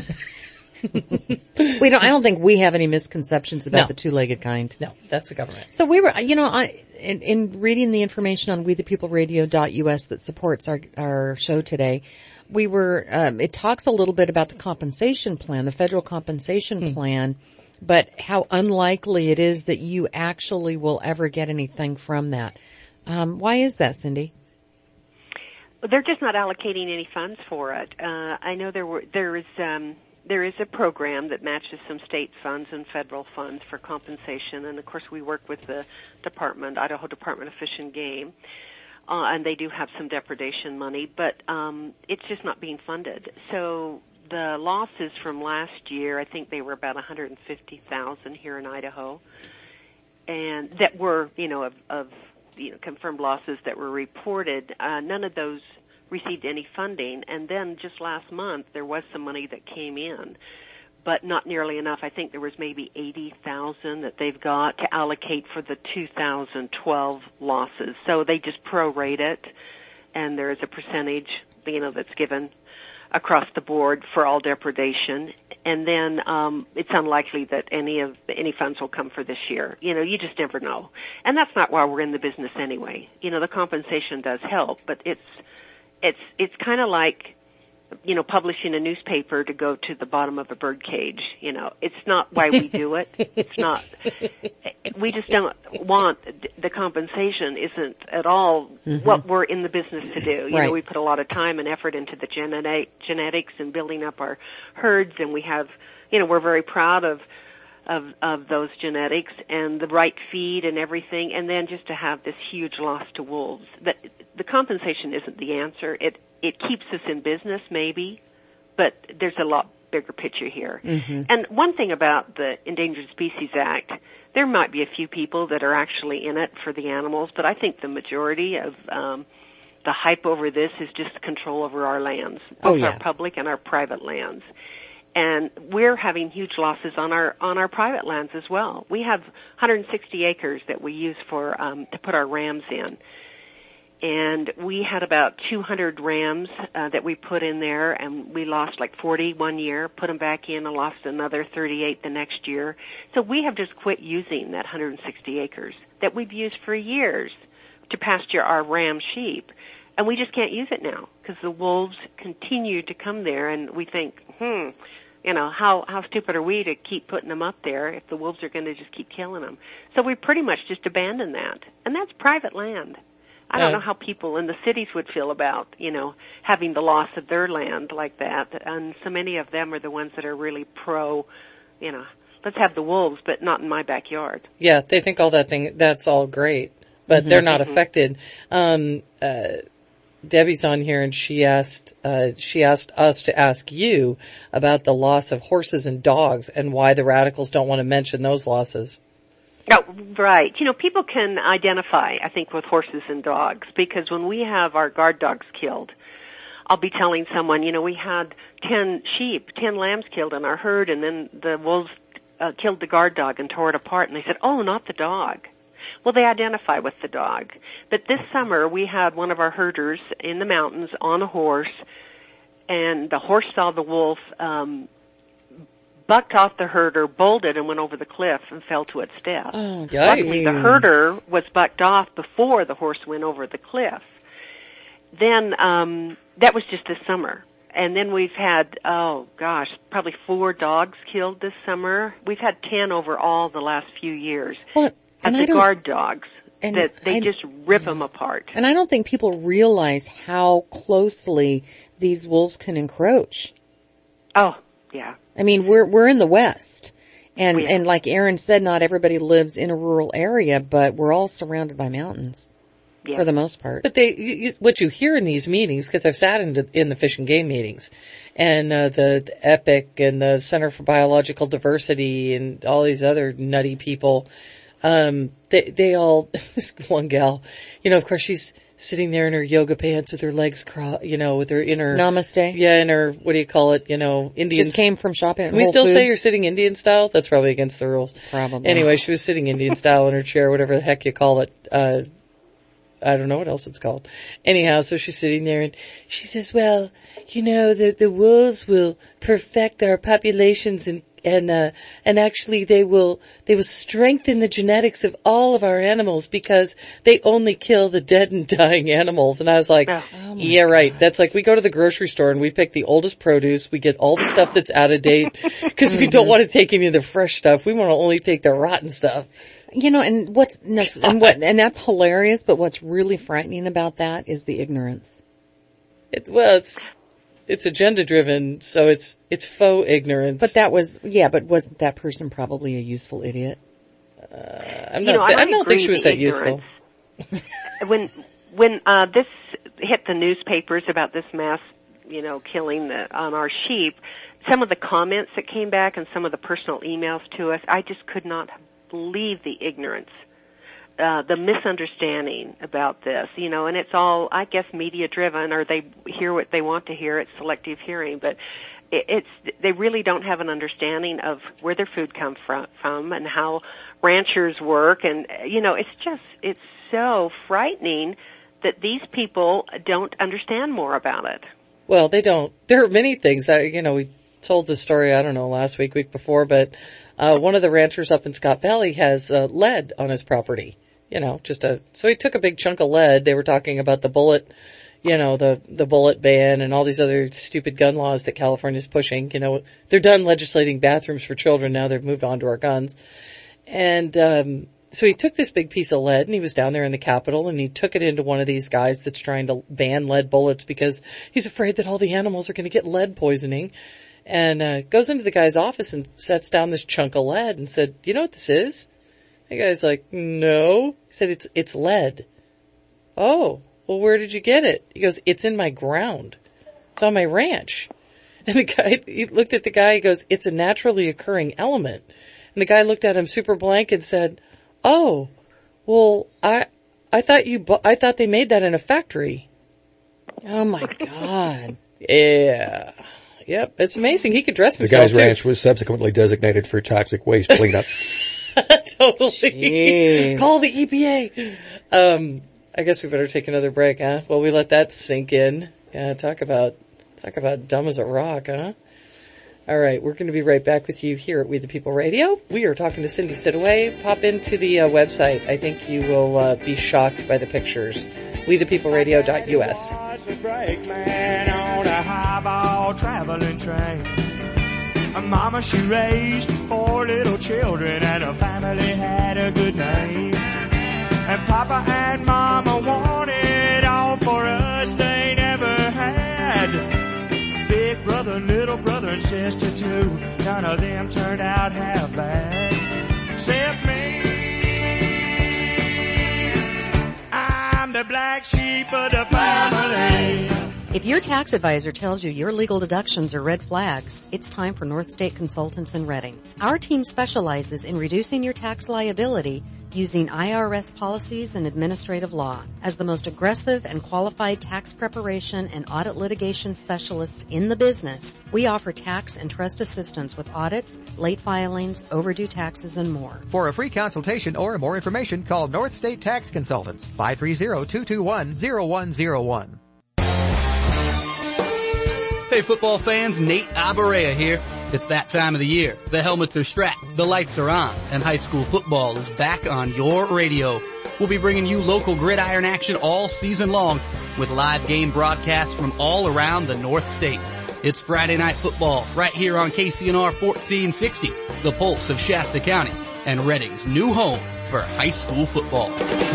we don't. I don't think we have any misconceptions about No. the two-legged kind. No, that's the government. So we were, you know, I in, in reading the information on we the people radio dot U S that supports our our show today, we were. Um, it talks a little bit about the compensation plan, the federal compensation Hmm. plan. But how unlikely it is that you actually will ever get anything from that. Um, why is that, Cindy? They're just not allocating any funds for it. Uh, I know there were there is um, there is a program that matches some state funds and federal funds for compensation, and of course we work with the department, Idaho Department of Fish and Game, uh, and they do have some depredation money, but um, it's just not being funded. So the losses from last year, I think they were about one hundred fifty thousand here in Idaho, and that were, you know, of, of you know, confirmed losses that were reported. Uh, none of those received any funding, and then just last month there was some money that came in, but not nearly enough. I think there was maybe eighty thousand that they've got to allocate for the two thousand twelve losses. So they just prorate it, and there is a percentage, you know, that's given across the board for all depredation, and then um, it's unlikely that any of any funds will come for this year. You know, you just never know, and that's not why we're in the business anyway. You know, the compensation does help, but it's it's it's kind of like, you know, publishing a newspaper to go to the bottom of a bird cage. You know, it's not why we do it. It's not. We just don't want the compensation. Isn't at all Mm-hmm. what we're in the business to do. You Right. know, we put a lot of time and effort into the genetic, genetics and building up our herds, and we have, you know, we're very proud of of of those genetics and the right feed and everything. And then just to have this huge loss to wolves, that the compensation isn't the answer. It it keeps us in business maybe, but there's a lot bigger picture here. Mm-hmm. And one thing about the Endangered Species Act, there might be a few people that are actually in it for the animals, but I think the majority of um, the hype over this is just control over our lands, both Oh, yeah. our public and our private lands. And we're having huge losses on our on our private lands as well. We have one hundred sixty acres that we use for um, to put our rams in. And we had about two hundred rams uh, that we put in there, and we lost like forty one year, put them back in and lost another thirty-eight the next year. So we have just quit using that one hundred sixty acres that we've used for years to pasture our ram sheep. And we just can't use it now because the wolves continue to come there, and we think, hmm, you know, how, how stupid are we to keep putting them up there if the wolves are going to just keep killing them? So we pretty much just abandoned that. And that's private land. I don't Uh, know how people in the cities would feel about, you know, having the loss of their land like that. And so many of them are the ones that are really pro, you know, let's have the wolves, but not in my backyard. Yeah, they think all that thing, that's all great, but Mhm. they're not Mhm. affected. Um, uh, Debbie's on here and she asked, uh, she asked us to ask you about the loss of horses and dogs and why the radicals don't want to mention those losses. Oh, right. You know, people can identify, I think, with horses and dogs because when we have our guard dogs killed, I'll be telling someone, you know, we had ten sheep, ten lambs killed in our herd, and then the wolves uh, killed the guard dog and tore it apart. And they said, oh, not the dog. Well, they identify with the dog. But this summer, we had one of our herders in the mountains on a horse, and the horse saw the wolf um bucked off the herder, bolted, and went over the cliff and fell to its death. Oh, Luckily, the yikes. herder was bucked off before the horse went over the cliff. Then, um, that was just this summer. And then we've had, oh gosh, probably four dogs killed this summer. We've had ten over all the last few years. Well, and of I the don't- guard dogs. and that they I- just rip them apart. And I don't think people realize how closely these wolves can encroach. Oh, yeah. I mean, we're, we're in the West. And, Yeah. and like Aaron said, not everybody lives in a rural area, but we're all surrounded by mountains. Yeah. For the most part. But they, you, you- what you hear in these meetings, because I've sat in the, in the Fish and Game meetings, and uh, the, the EPIC and the Center for Biological Diversity and all these other nutty people, um, they they all, this one gal, you know, of course she's sitting there in her yoga pants with her legs crossed, you know, with her in her Namaste. Yeah, in her, what do you call it, you know, Indian. Just came from shopping at Can we Whole still say Foods? you're sitting Indian style? That's probably against the rules. Probably. Anyway, she was sitting Indian style in her chair, whatever the heck you call it. Uh, I don't know what else it's called. Anyhow, so she's sitting there and she says, well, you know, the, the wolves will perfect our populations and, and, uh, and actually they will, they will strengthen the genetics of all of our animals because they only kill the dead and dying animals. And I was like, Oh yeah, right. That's like we go to the grocery store and we pick the oldest produce. We get all the stuff that's out of date because we don't want to take any of the fresh stuff. We want to only take the rotten stuff. You know, and what's, and what, and that's hilarious, but what's really frightening about that is the ignorance. It, well, it's, it's agenda driven, so it's, it's faux ignorance. But that was, yeah, but wasn't that person probably a useful idiot? Uh, I'm You not, know, I, I might don't think agree she was the that useful. when when uh this hit the newspapers about this mass, you know, killing the, on our sheep, some of the comments that came back and some of the personal emails to us, I just could not believe the ignorance, uh, the misunderstanding about this, you know, and it's all, I guess, media driven, or they hear what they want to hear. It's selective hearing, but it, it's, they really don't have an understanding of where their food comes from, from and how ranchers work. And, you know, it's just, it's so frightening that these people don't understand more about it. Well, they don't. There are many things that, you know, we told the story, I don't know, last week, week before, but, uh, one of the ranchers up in Scott Valley has, uh, lead on his property. You know, just a, so he took a big chunk of lead. They were talking about the bullet, you know, the, the bullet ban and all these other stupid gun laws that California's pushing. You know, they're done legislating bathrooms for children now. They've moved on to our guns. And, um, so he took this big piece of lead and he was down there in the Capitol and he took it into one of these guys that's trying to ban lead bullets because he's afraid that all the animals are going to get lead poisoning. And, uh, goes into the guy's office and sets down this chunk of lead and said, you know what this is? The guy's like, no. He said, it's, it's lead. Oh, well, where did you get it? He goes, it's in my ground. It's on my ranch. And the guy, he looked at the guy, he goes, it's a naturally occurring element. And the guy looked at him super blank and said, oh, well, I, I thought you, bu- I thought they made that in a factory. Oh my God. Yeah. Yep. It's amazing. He could dress The himself. guy's too. ranch was subsequently designated for toxic waste cleanup. Totally. Jeez. Call the E P A. Um, I guess we better take another break, huh? Well, we let that sink in. Yeah, talk about, talk about dumb as a rock, huh? All right, we're going to be right back with you here at We the People Radio. We are talking to Cindy Sidaway. Pop into the uh, website. I think you will uh, be shocked by the pictures. we the people radio dot U S. A brakeman on a highball traveling train. A mama, she raised four little children and her family had a good name. And Papa and Mama wanted all for us they never had. Big brother, little brother, and sister too. None of them turned out half bad. Except me. I'm the black sheep of the family. If your tax advisor tells you your legal deductions are red flags, it's time for North State Consultants in Reading. Our team specializes in reducing your tax liability using I R S policies and administrative law. As the most aggressive and qualified tax preparation and audit litigation specialists in the business, we offer tax and trust assistance with audits, late filings, overdue taxes, and more. For a free consultation or more information, call North State Tax Consultants, five three zero, two two one, zero one zero one. Hey football fans, Nate Abarea here. It's that time of the year. The helmets are strapped, the lights are on, and high school football is back on your radio. We'll be bringing you local gridiron action all season long with live game broadcasts from all around the North State. It's Friday Night Football right here on K C N R fourteen sixty, the pulse of Shasta County and Reading's new home for high school football.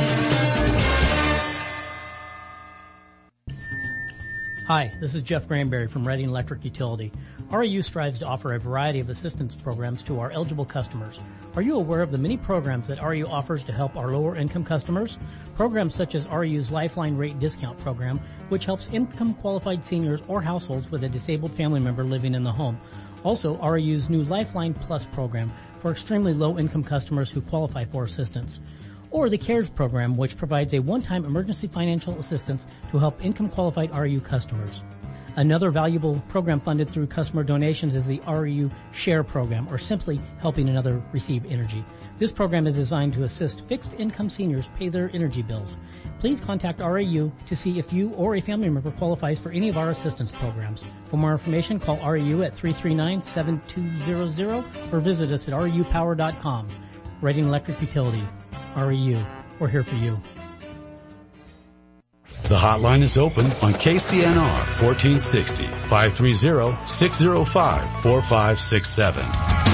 Hi, this is Jeff Granberry from Reading Electric Utility. R E U strives to offer a variety of assistance programs to our eligible customers. Are you aware of the many programs that R E U offers to help our lower income customers? Programs such as R E U's Lifeline Rate Discount Program, which helps income qualified seniors or households with a disabled family member living in the home. Also, R E U's new Lifeline Plus program for extremely low income customers who qualify for assistance. Or the CARES program, which provides a one-time emergency financial assistance to help income-qualified R E U customers. Another valuable program funded through customer donations is the R E U Share program, or simply helping another receive energy. This program is designed to assist fixed-income seniors pay their energy bills. Please contact R E U to see if you or a family member qualifies for any of our assistance programs. For more information, call R E U at three three nine, seven two zero zero or visit us at R E U power dot com. Reading Electric Utility. R E U. We're here for you. The hotline is open on K C N R fourteen sixty, five three zero, six zero five, four five six seven.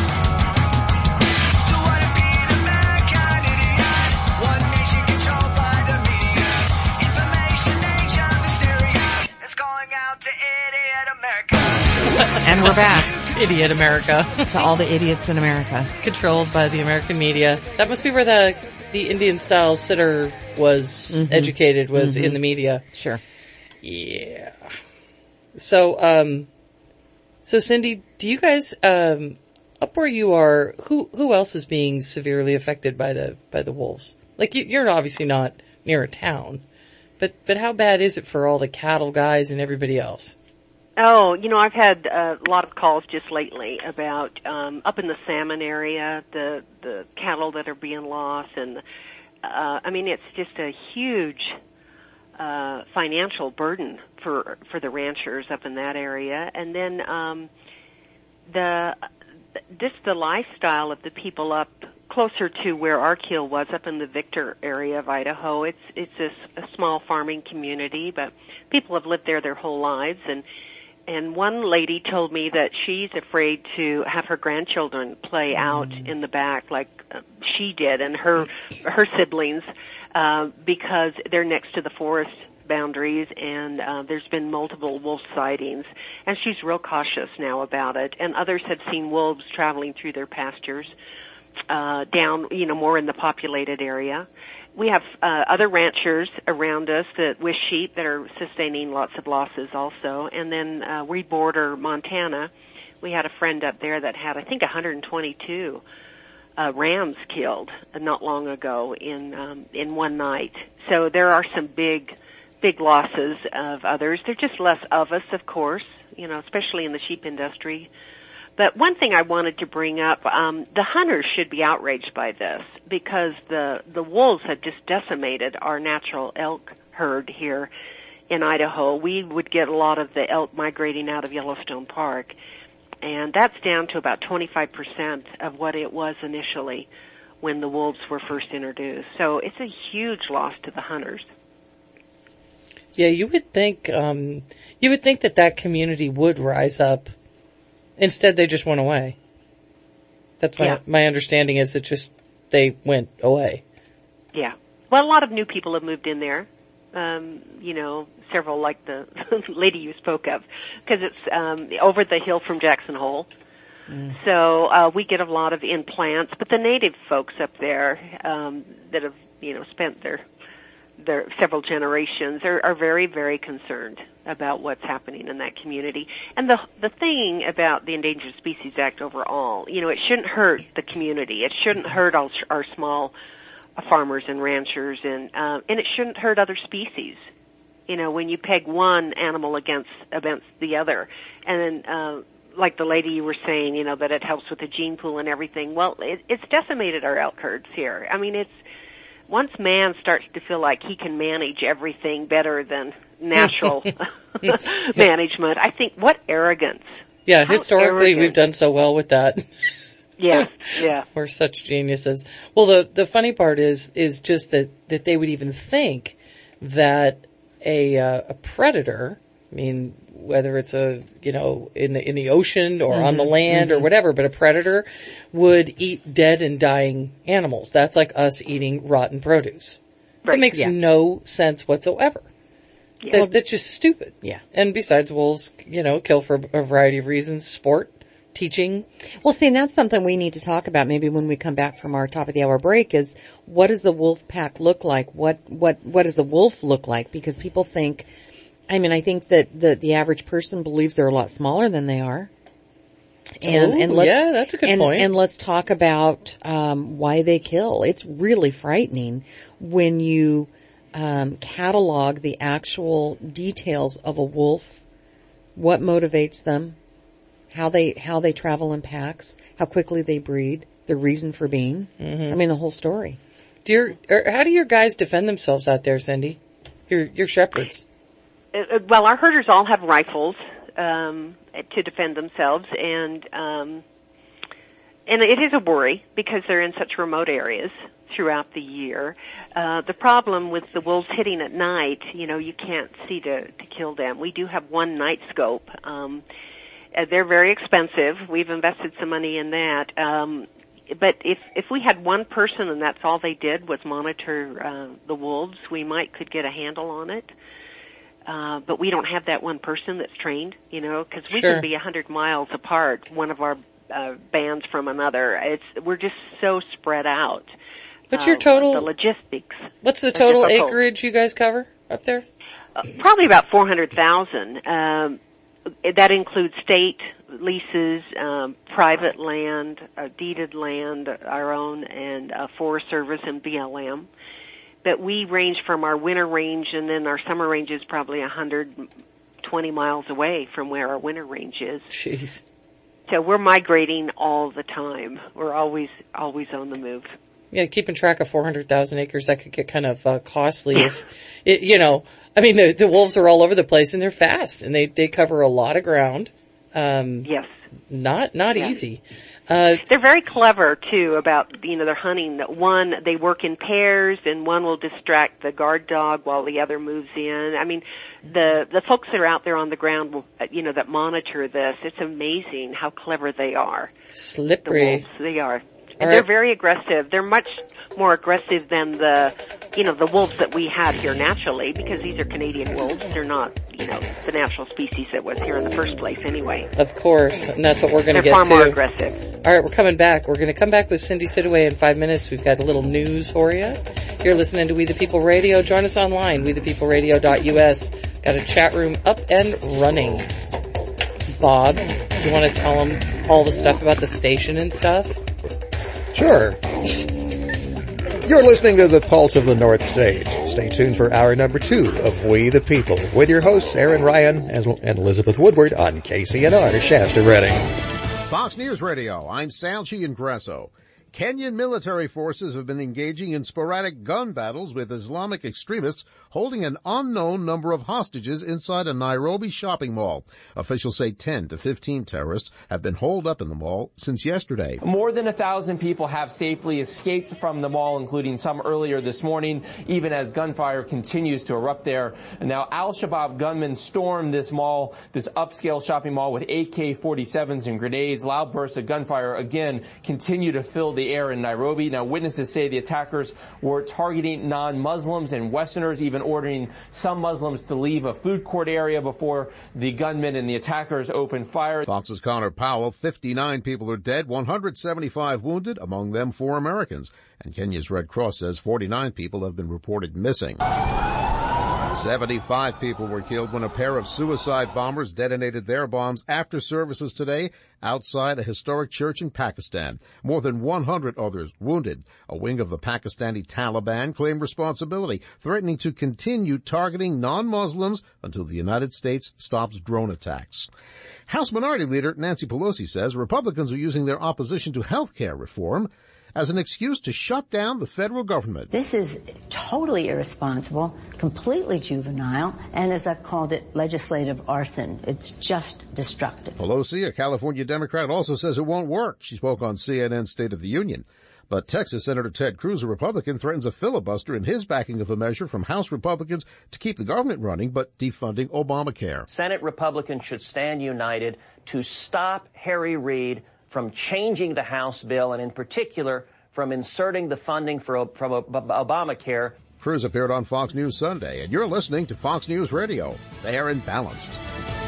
And we're back. Idiot America. To all the idiots in America. Controlled by the American media. That must be where the the Indian style sitter was mm-hmm. educated, was mm-hmm. in the media. Sure. Yeah. So, um, so Cindy, do you guys, um, up where you are, who, who else is being severely affected by the, by the wolves? Like you, you're obviously not near a town, but, but how bad is it for all the cattle guys and everybody else? Oh, you know, I've had a lot of calls just lately about um up in the salmon area, the the cattle that are being lost, and uh I mean it's just a huge uh financial burden for for the ranchers up in that area. And then um the just the lifestyle of the people up closer to where Arkeel was, up in the Victor area of Idaho. It's it's a, a small farming community, but people have lived there their whole lives. And And one lady told me that she's afraid to have her grandchildren play out mm. in the back like uh, she did and her her siblings uh, because they're next to the forest boundaries, and uh, there's been multiple wolf sightings. And she's real cautious now about it. And others have seen wolves traveling through their pastures uh, down, you know, more in the populated area. we have uh, other ranchers around us that with sheep that are sustaining lots of losses also. And then uh, we border Montana. We had a friend up there that had, I think, one hundred twenty-two uh, rams killed not long ago in um, in one night. So there are some big, big losses of others. There are just less of us, of course, you know, especially in the sheep industry. But one thing I wanted to bring up, um, the hunters should be outraged by this because the, the wolves have just decimated our natural elk herd here in Idaho. We would get a lot of the elk migrating out of Yellowstone Park, and that's down to about twenty-five percent of what it was initially when the wolves were first introduced. So it's a huge loss to the hunters. Yeah, you would think, um, you would think that that community would rise up. Instead, they just went away. That's my, yeah. my understanding is that just, they went away. Yeah. Well, a lot of new people have moved in there. Um, you know, several like the lady you spoke of, because it's, um, over the hill from Jackson Hole. Mm. So, uh, we get a lot of implants, but the native folks up there, um, that have, you know, spent their, their several generations are, are very, very concerned about what's happening in that community. And the the thing about the Endangered Species Act overall, you know, it shouldn't hurt the community. It shouldn't hurt our, our small farmers and ranchers, and uh, and it shouldn't hurt other species. You know, when you peg one animal against against the other, and then uh, like the lady you were saying, you know, that it helps with the gene pool and everything. Well, it, it's decimated our elk herds here. I mean, it's once man starts to feel like he can manage everything better than natural management, I think what arrogance. Yeah, How historically arrogant. We've done so well with that. Yeah, yeah. We're such geniuses. Well, the the funny part is is just that that they would even think that a uh, a predator, I mean, whether it's a, you know, in the in the ocean or mm-hmm, on the land mm-hmm. or whatever, but a predator would eat dead and dying animals. That's like us eating rotten produce. Right. It makes Yeah. no sense whatsoever. Yeah. That, that's just stupid. Yeah. And besides, wolves, you know, kill for a variety of reasons: sport, teaching. Well, see, and that's something we need to talk about maybe when we come back from our top of the hour break is what does a wolf pack look like? What, what, what does a wolf look like? Because people think, I mean, I think that the, the average person believes they're a lot smaller than they are. And, Ooh, and let's, yeah, that's a good and, point. And let's talk about, um, why they kill. It's really frightening when you, um, catalog the actual details of a wolf, what motivates them, how they, how they travel in packs, how quickly they breed, the reason for being. Mm-hmm. I mean, the whole story. Do your, or how do your guys defend themselves out there, Cindy? Your, your shepherds. Uh, well, our herders all have rifles um, to defend themselves, and um, and it is a worry because they're in such remote areas throughout the year. Uh, the problem with the wolves hitting at night, you know, you can't see to, to kill them. We do have one night scope. Um, uh, they're very expensive. We've invested some money in that. Um, but if if we had one person and that's all they did was monitor uh, the wolves, we might could get a handle on it. Uh, but we don't have that one person that's trained, you know, because we Sure. can be a hundred miles apart, one of our uh, bands from another. It's we're just so spread out. What's your Uh, total? The logistics. What's the are total difficult. acreage you guys cover up there? Uh, probably about four hundred thousand. Um, that includes state leases, um, private land, uh, deeded land, our own, and uh, Forest Service and B L M. But we range from our winter range, and then our summer range is probably one hundred twenty miles away from where our winter range is. Jeez. So we're migrating all the time. We're always, always on the move. Yeah, keeping track of four hundred thousand acres, that could get kind of uh, costly if, it, you know, I mean, the, the wolves are all over the place and they're fast and they, they cover a lot of ground. Um, yes. Not, not Yeah. easy. Uh, They're very clever too about, you know, they're hunting. One, they work in pairs and one will distract the guard dog while the other moves in. I mean, the, the folks that are out there on the ground, will, you know, that monitor this, it's amazing how clever they are. Slippery. The wolves, they are. And All they're right. very aggressive. They're much more aggressive than the you know, the wolves that we had here naturally, because these are Canadian wolves. They're not, you know, the natural species that was here in the first place anyway. Of course, and that's what we're going to get to. They're far to. more aggressive. All right, we're coming back. We're going to come back with Cindy Sidaway in five minutes. We've got a little news for you. You're listening to We the People Radio. Join us online, we the people radio dot U S. Got a chat room up and running. Bob, you want to tell them all the stuff about the station and stuff? Sure. You're listening to the Pulse of the North State. Stay tuned for hour number two of We the People with your hosts Aaron Ryan and Elizabeth Woodward on K C N R Shasta Redding. Fox News Radio, I'm Sal Giangresso. Kenyan military forces have been engaging in sporadic gun battles with Islamic extremists holding an unknown number of hostages inside a Nairobi shopping mall. Officials say ten to fifteen terrorists have been holed up in the mall since yesterday. More than a thousand people have safely escaped from the mall, including some earlier this morning, even as gunfire continues to erupt there. And now Al-Shabaab gunmen stormed this mall, this upscale shopping mall, with A K forty-sevens and grenades. Loud bursts of gunfire again continue to fill the air in Nairobi. Now witnesses say the attackers were targeting non-Muslims and Westerners, even ordering some Muslims to leave a food court area before the gunmen and the attackers opened fire. Fox's Connor Powell, fifty-nine people are dead, one hundred seventy-five wounded, among them four Americans. And Kenya's Red Cross says forty-nine people have been reported missing. seventy-five people were killed when a pair of suicide bombers detonated their bombs after services today outside a historic church in Pakistan. More than one hundred others wounded. A wing of the Pakistani Taliban claimed responsibility, threatening to continue targeting non-Muslims until the United States stops drone attacks. House Minority Leader Nancy Pelosi says Republicans are using their opposition to health care reform as an excuse to shut down the federal government. This is totally irresponsible, completely juvenile, and as I've called it, legislative arson. It's just destructive. Pelosi, a California Democrat, also says it won't work. She spoke on C N N's State of the Union. But Texas Senator Ted Cruz, a Republican, threatens a filibuster in his backing of a measure from House Republicans to keep the government running but defunding Obamacare. Senate Republicans should stand united to stop Harry Reid from changing the House bill, and in particular, from inserting the funding for from Obamacare. Cruz appeared on Fox News Sunday, and you're listening to Fox News Radio. Fair and balanced.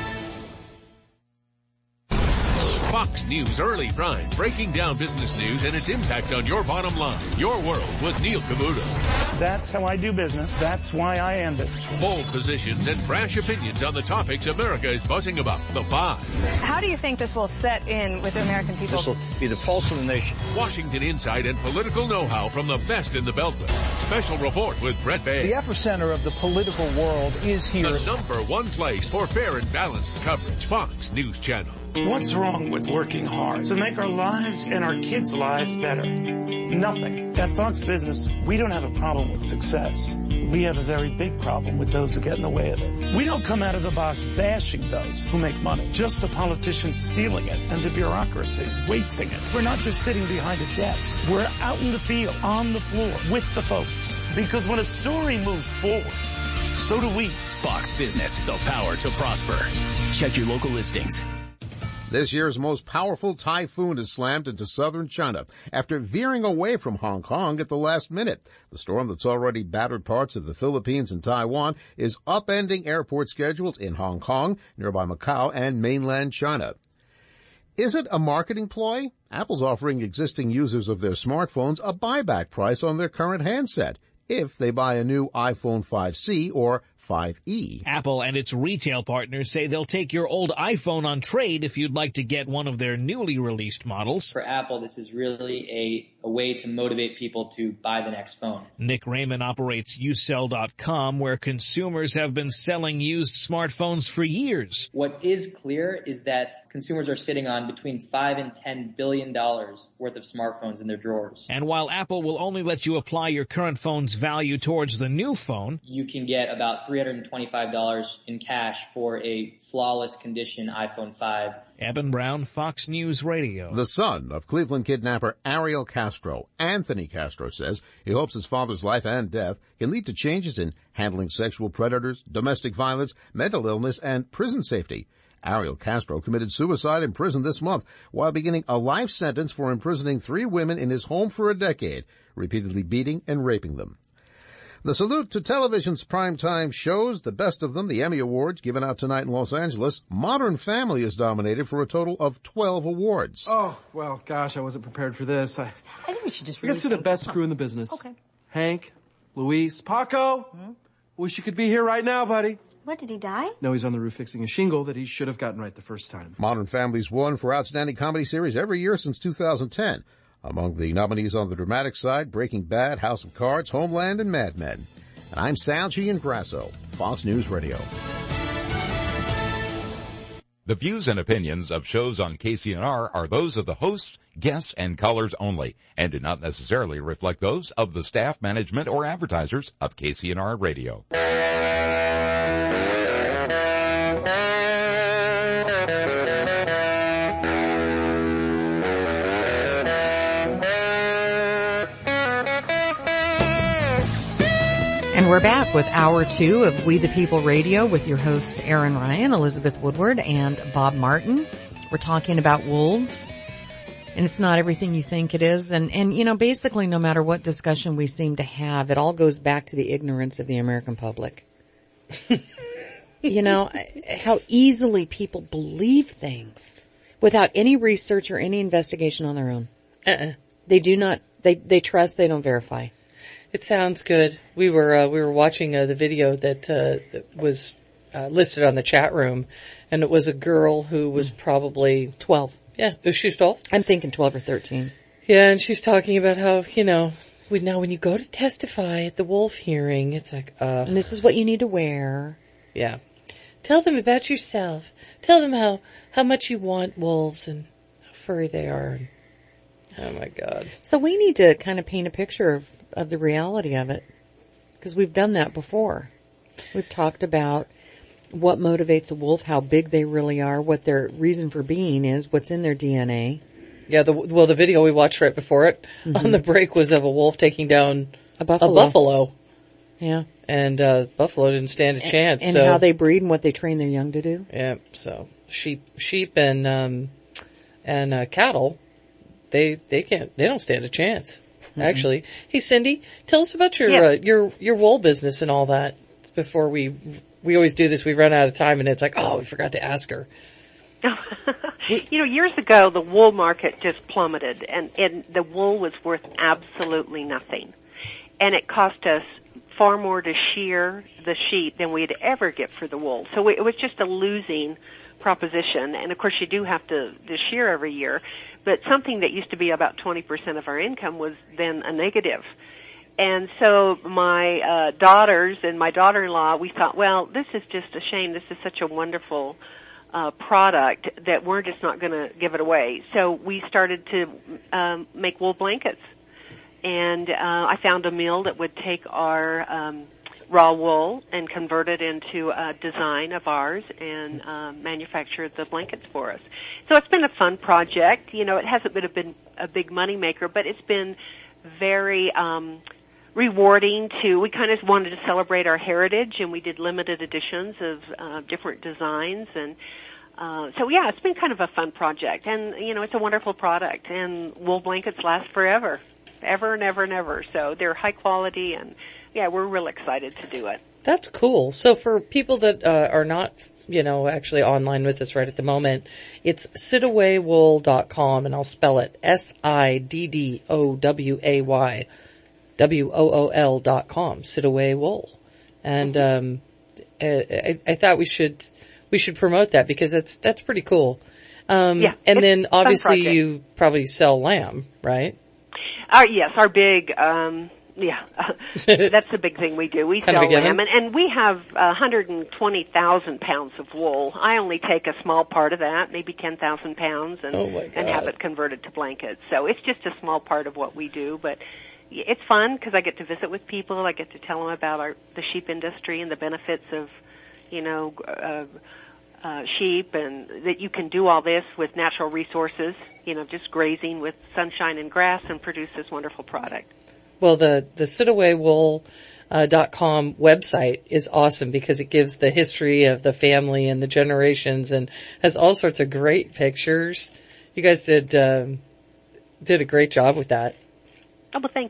Fox News Early Prime, breaking down business news and its impact on your bottom line. Your World with Neil Cavuto. That's how I do business. That's why I am business. Bold positions and brash opinions on the topics America is buzzing about. The Five. How do you think this will set in with the American people? This will be the pulse of the nation. Washington insight and political know-how from the best in the Beltway. Special report with Brett Bay. The epicenter of the political world is here. The number one place for fair and balanced coverage. Fox News Channel. What's wrong with working hard to make our lives and our kids' lives better? Nothing. At Fox Business, we don't have a problem with success. We have a very big problem with those who get in the way of it. We don't come out of the box bashing those who make money, just the politicians stealing it and the bureaucracies wasting it. We're not just sitting behind a desk. We're out in the field, on the floor, with the folks. Because when a story moves forward, so do we. Fox Business, the power to prosper. Check your local listings. This year's most powerful typhoon has slammed into southern China after veering away from Hong Kong at the last minute. The storm that's already battered parts of the Philippines and Taiwan is upending airport schedules in Hong Kong, nearby Macau, and mainland China. Is it a marketing ploy? Apple's offering existing users of their smartphones a buyback price on their current handset if they buy a new iPhone five C or five E. Apple and its retail partners say they'll take your old iPhone on trade if you'd like to get one of their newly released models. For Apple, this is really a, a way to motivate people to buy the next phone. Nick Raymond operates U Sell dot com, where consumers have been selling used smartphones for years. What is clear is that consumers are sitting on between five and ten billion dollars worth of smartphones in their drawers. And while Apple will only let you apply your current phone's value towards the new phone, you can get about three hundred twenty-five dollars in cash for a flawless condition iPhone five. Eben Brown, Fox News Radio. The son of Cleveland kidnapper Ariel Castro, Anthony Castro, says he hopes his father's life and death can lead to changes in handling sexual predators, domestic violence, mental illness, and prison safety. Ariel Castro committed suicide in prison this month while beginning a life sentence for imprisoning three women in his home for a decade, repeatedly beating and raping them. The salute to television's primetime shows, the best of them, the Emmy Awards, given out tonight in Los Angeles. Modern Family is nominated for a total of twelve awards. Oh, well, gosh, I wasn't prepared for this. I, I think we should just I really guess to the think- best crew in the business. Okay. Hank, Luis, Paco. Hmm? Wish you could be here right now, buddy. What, did he die? No, he's on the roof fixing a shingle that he should have gotten right the first time. Modern Family's won for Outstanding Comedy Series every year since two thousand ten. Among the nominees on the dramatic side, Breaking Bad, House of Cards, Homeland, and Mad Men. And I'm Sal Giangrasso, Fox News Radio. The views and opinions of shows on K C N R are those of the hosts, guests, and callers only, and do not necessarily reflect those of the staff, management, or advertisers of K C N R Radio. And we're back with hour two of We the People Radio with your hosts Aaron Ryan, Elizabeth Woodward, and Bob Martin. We're talking about wolves, and it's not everything you think it is. And, and you know, basically no matter what discussion we seem to have, it all goes back to the ignorance of the American public. You know, how easily people believe things without any research or any investigation on their own. Uh-uh. They do not, they, they trust, they don't verify. It sounds good. We were uh, we were watching uh, the video that, uh, that was uh, listed on the chat room, and it was a girl who was probably twelve. Yeah, she was twelve. I'm thinking twelve or thirteen. Yeah, and she's talking about how, you know, we, now when you go to testify at the wolf hearing, it's like, uh, and this is what you need to wear. Yeah, tell them about yourself. Tell them how how much you want wolves and how furry they are. Oh my God. So we need to kind of paint a picture of, of the reality of it. Because we've done that before. We've talked about what motivates a wolf, how big they really are, what their reason for being is, what's in their D N A. Yeah, the, well, the video we watched right before it mm-hmm. on the break was of a wolf taking down a buffalo. A buffalo. Yeah. And, uh, buffalo didn't stand a chance. And, so. and how they breed and what they train their young to do. Yeah, so sheep, sheep and, um, and, uh, cattle, they, they can't, they don't stand a chance. Mm-hmm. Actually. Hey, Cindy, tell us about your, yeah. uh, your, your wool business and all that before we, we always do this. We run out of time and it's like, oh, we forgot to ask her. You know, years ago, the wool market just plummeted, and, and the wool was worth absolutely nothing. And it cost us far more to shear the sheep than we'd ever get for the wool. So it was just a losing proposition. And, of course, you do have to, to shear every year. But something that used to be about twenty percent of our income was then a negative. And so my uh, daughters and my daughter-in-law, we thought, well, this is just a shame. This is such a wonderful Uh, product that we're just not going to give it away. So we started to um, make wool blankets, and uh, I found a mill that would take our um, raw wool and convert it into a design of ours and uh, manufacture the blankets for us. So it's been a fun project. You know, it hasn't been a, been a big money maker, but it's been very um, rewarding to, we kind of wanted to celebrate our heritage, and we did limited editions of uh, different designs, and uh, so yeah, it's been kind of a fun project, and you know, it's a wonderful product, and wool blankets last forever, ever and ever and ever, so they're high quality, and yeah, we're real excited to do it. That's cool. So for people that uh, are not, you know, actually online with us right at the moment, it's sidaway wool dot com, and I'll spell it S I D D O W A Y W O O L dot com, Sidaway Wool. And, um, I, I thought we should, we should promote that because that's, that's pretty cool. Um, yeah, and then obviously you probably sell lamb, right? Our, yes, our big, um, yeah, that's the big thing we do. We kind sell of a lamb, and, and we have one hundred twenty thousand pounds of wool. I only take a small part of that, maybe ten thousand pounds, and, oh my God. and have it converted to blankets. So it's just a small part of what we do, but it's fun because I get to visit with people. I get to tell them about our, the sheep industry and the benefits of, you know, uh, uh, sheep, and that you can do all this with natural resources, you know, just grazing with sunshine and grass and produce this wonderful product. Well, the, the sidaway wool dot com website is awesome because it gives the history of the family and the generations and has all sorts of great pictures. You guys did, um, did a great job with that. Oh, well, thank you.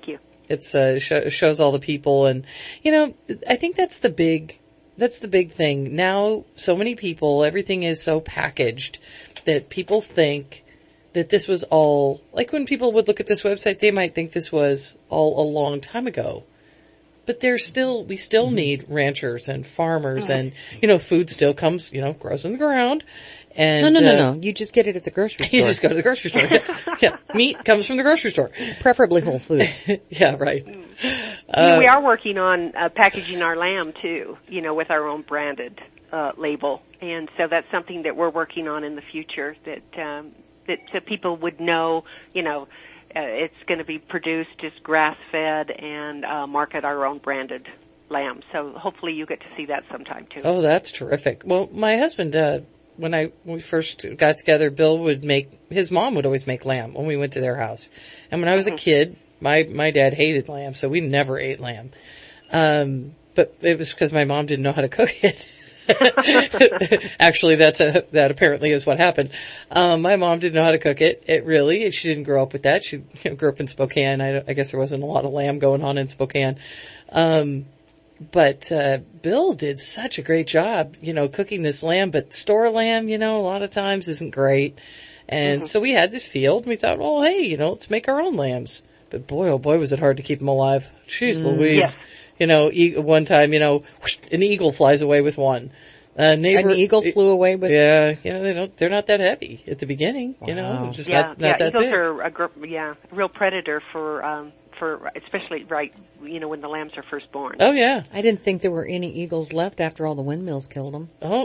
It's, uh, sh- shows all the people. And, you know, I think that's the big, that's the big thing. Now, so many people, everything is so packaged that people think that this was all, like when people would look at this website, they might think this was all a long time ago. But there's still, we still mm-hmm. need ranchers and farmers mm-hmm. and, you know, food still comes, you know, grows in the ground. And, no, no, no, uh, no. You just get it at the grocery store. You just go to the grocery store. Yeah. yeah. Meat comes from the grocery store. Preferably Whole Foods. yeah, right. Uh, we are working on uh, packaging our lamb too, you know, with our own branded uh, label. And so that's something that we're working on in the future that, um, that so people would know, you know, uh, it's going to be produced just grass-fed and uh, market our own branded lamb. So hopefully you get to see that sometime too. Oh, that's terrific. Well, my husband, uh, when I, when we first got together, Bill would make, his mom would always make lamb when we went to their house. And when I was mm-hmm. a kid, my, my dad hated lamb, so we never ate lamb. Um, but it was because my mom didn't know how to cook it. Actually, that's a, that apparently is what happened. Um, my mom didn't know how to cook it. It really, she didn't grow up with that. She you know, grew up in Spokane. I, I guess there wasn't a lot of lamb going on in Spokane. Um, But, uh, Bill did such a great job, you know, cooking this lamb, but store lamb, you know, a lot of times isn't great. And mm-hmm. so we had this field and we thought, well, hey, you know, let's make our own lambs. But boy, oh boy, was it hard to keep them alive. Jeez mm, Louise. Yeah. You know, e- one time, you know, whoosh, an eagle flies away with one. Uh, neighbor, an eagle flew away with? Yeah, you know, they don't, they're not that heavy at the beginning, wow. you know, just yeah, not, not yeah, that eagles big. are a gr- yeah, a real predator for, um, for, especially right, you know, when the lambs are first born. Oh yeah. I didn't think there were any eagles left after all the windmills killed them. Oh.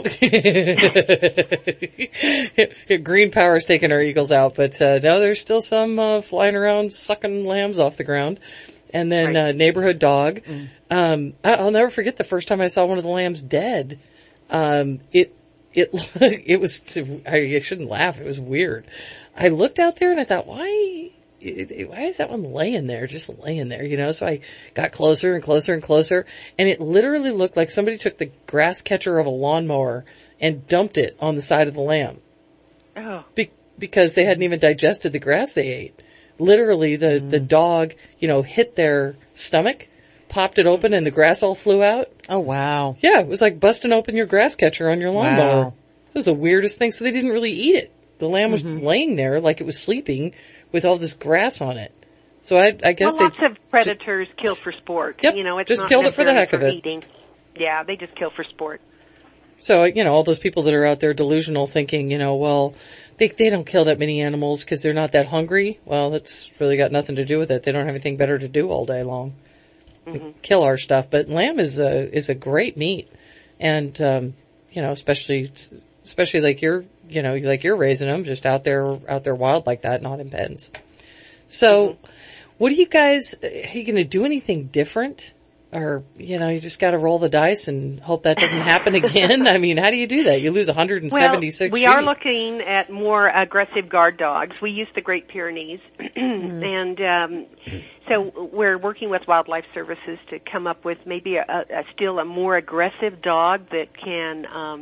Green power's taking our eagles out, but, uh, now there's still some, uh, flying around sucking lambs off the ground. And then, right. uh, neighborhood dog. Mm. Um, I'll never forget the first time I saw one of the lambs dead. Um, it, it, it was, I shouldn't laugh. It was weird. I looked out there and I thought, why, why is that one laying there, just laying there, you know? So I got closer and closer and closer, and it literally looked like somebody took the grass catcher of a lawnmower and dumped it on the side of the lamb. Oh. Be- because they hadn't even digested the grass they ate. Literally, the, mm. the dog, you know, hit their stomach, popped it open, and the grass all flew out. Oh, wow. Yeah, it was like busting open your grass catcher on your lawnmower. Wow. It was the weirdest thing, so they didn't really eat it. The lamb was mm-hmm. laying there like it was sleeping with all this grass on it. So I, I guess well, they... lots of predators kill for sport. Yep, you know, it's just not killed it for the heck for of it. Eating. Yeah, they just kill for sport. So, you know, all those people that are out there delusional thinking, you know, well, they they don't kill that many animals because they're not that hungry. Well, that's really got nothing to do with it. They don't have anything better to do all day long. Mm-hmm. Kill our stuff. But lamb is a, is a great meat. And, um, you know, especially, especially like you're, you know, like you're raising them just out there, out there wild like that, not in pens. So, mm-hmm. what do you guys, are you going to do anything different? Or, you know, you just got to roll the dice and hope that doesn't happen again? I mean, how do you do that? You lose one hundred seventy-six well, we sheep. are looking at more aggressive guard dogs. We use the Great Pyrenees. mm. And um, so we're working with Wildlife Services to come up with maybe a, a still a more aggressive dog that can um,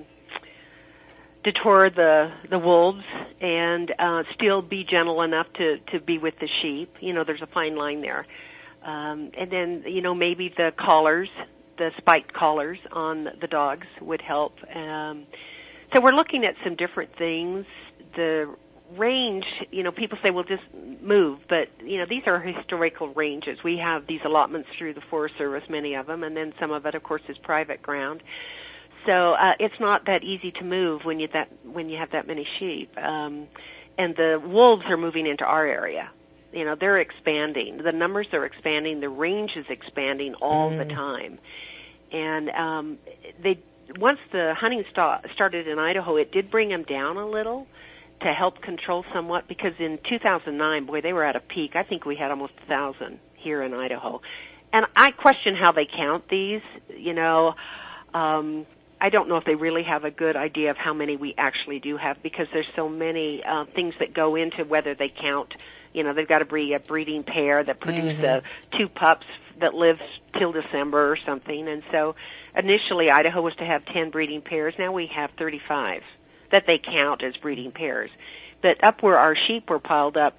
deter the the wolves and uh, still be gentle enough to, to be with the sheep. You know, there's a fine line there. Um, and then, you know, maybe the collars, the spiked collars on the dogs would help. Um, so we're looking at some different things. The range, you know, people say, well, just move. But, you know, these are historical ranges. We have these allotments through the Forest Service, many of them, and then some of it, of course, is private ground. So uh, it's not that easy to move when you that when you have that many sheep. Um, and the wolves are moving into our area. You know, they're expanding. The numbers are expanding. The range is expanding all mm. the time. And um, they once the hunting st- started in Idaho, it did bring them down a little to help control somewhat, because in two thousand nine, boy, they were at a peak. I think we had almost one thousand here in Idaho. And I question how they count these. You know, um, I don't know if they really have a good idea of how many we actually do have, because there's so many uh, things that go into whether they count. You know, they've got to breed a breeding pair that produce mm-hmm. uh, two pups that live till December or something. And so initially Idaho was to have ten breeding pairs. Now we have thirty-five that they count as breeding pairs. But up where our sheep were piled up,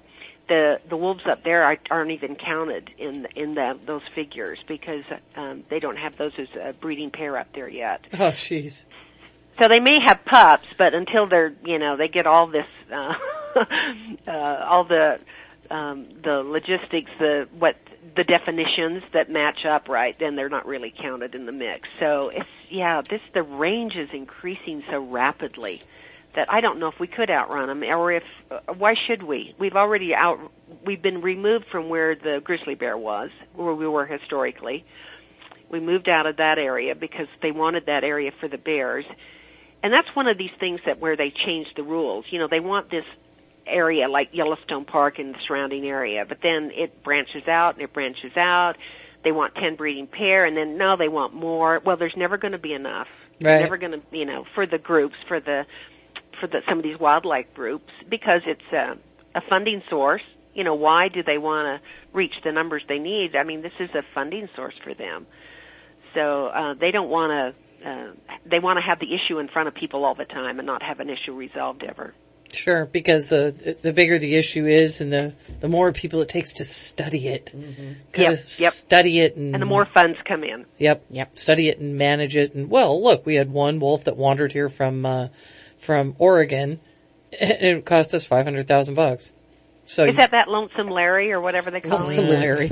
the the wolves up there are, aren't even counted in in the, those figures because um, they don't have those as a breeding pair up there yet. Oh, jeez. So they may have pups, but until they're, you know, they get all this, uh, uh, all the, um, the logistics, the, what, the definitions that match up right, then they're not really counted in the mix. So it's, yeah, this, the range is increasing so rapidly that I don't know if we could outrun them or if, uh, why should we? We've already out, we've been removed from where the grizzly bear was, where we were historically. We moved out of that area because they wanted that area for the bears. And that's one of these things that where they changed the rules. You know, they want this area like Yellowstone Park and the surrounding area, but then it branches out and it branches out. They want ten breeding pair, and then no, they want more. Well, there's never going to be enough. Right. There's never going to, you know, for the groups, for the for the some of these wildlife groups, because it's a, a funding source. You know, why do they want to reach the numbers they need? I mean, this is a funding source for them. So uh, they don't want to. Uh, they want to have the issue in front of people all the time and not have an issue resolved ever. Sure, because uh, the bigger the issue is and the, the more people it takes to study it. Mm-hmm. Yep, yep. Study it and... And the more funds come in. Yep, yep. Study it and manage it. And, well, look, we had one wolf that wandered here from, uh, from Oregon, and it cost us five hundred thousand bucks. So is that that Lonesome Larry or whatever they call Lonesome him? Larry.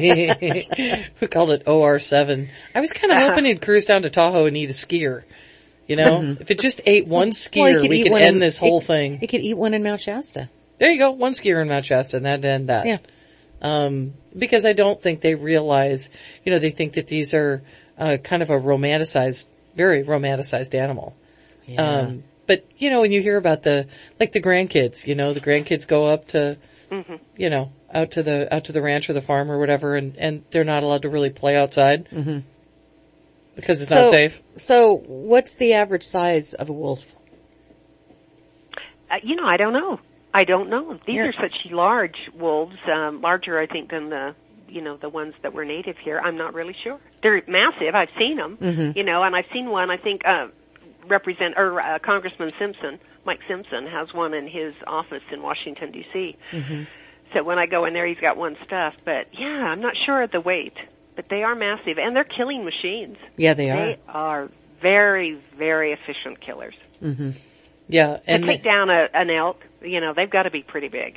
We called it O R seven. I was kind of uh-huh. hoping he'd cruise down to Tahoe and eat a skier. You know, mm-hmm. if it just ate one skier, well, we could end in, this whole it, thing. It could eat one in Mount Shasta. There you go, one skier in Mount Shasta, and that'd end that. Yeah. Um, because I don't think they realize, you know, they think that these are uh, kind of a romanticized, very romanticized animal. Yeah. Um, But, you know, when you hear about the, like the grandkids, you know, the grandkids go up to, mm-hmm. you know, out to the, out to the ranch or the farm or whatever, and, and they're not allowed to really play outside. Mm-hmm. Because it's so, not safe. So what's the average size of a wolf? Uh, you know, I don't know. I don't know. These yeah. are such large wolves, um, larger, I think, than the, you know, the ones that were native here. I'm not really sure. They're massive. I've seen them, mm-hmm. you know, and I've seen one, I think, uh, Represent or uh, Congressman Simpson, Mike Simpson, has one in his office in Washington D C. Mm-hmm. So when I go in there, he's got one stuffed. But yeah, I'm not sure of the weight, but they are massive, and they're killing machines. Yeah, they are. They are very, very efficient killers. Mm-hmm. Yeah, and to take down a, an elk, you know, they've got to be pretty big.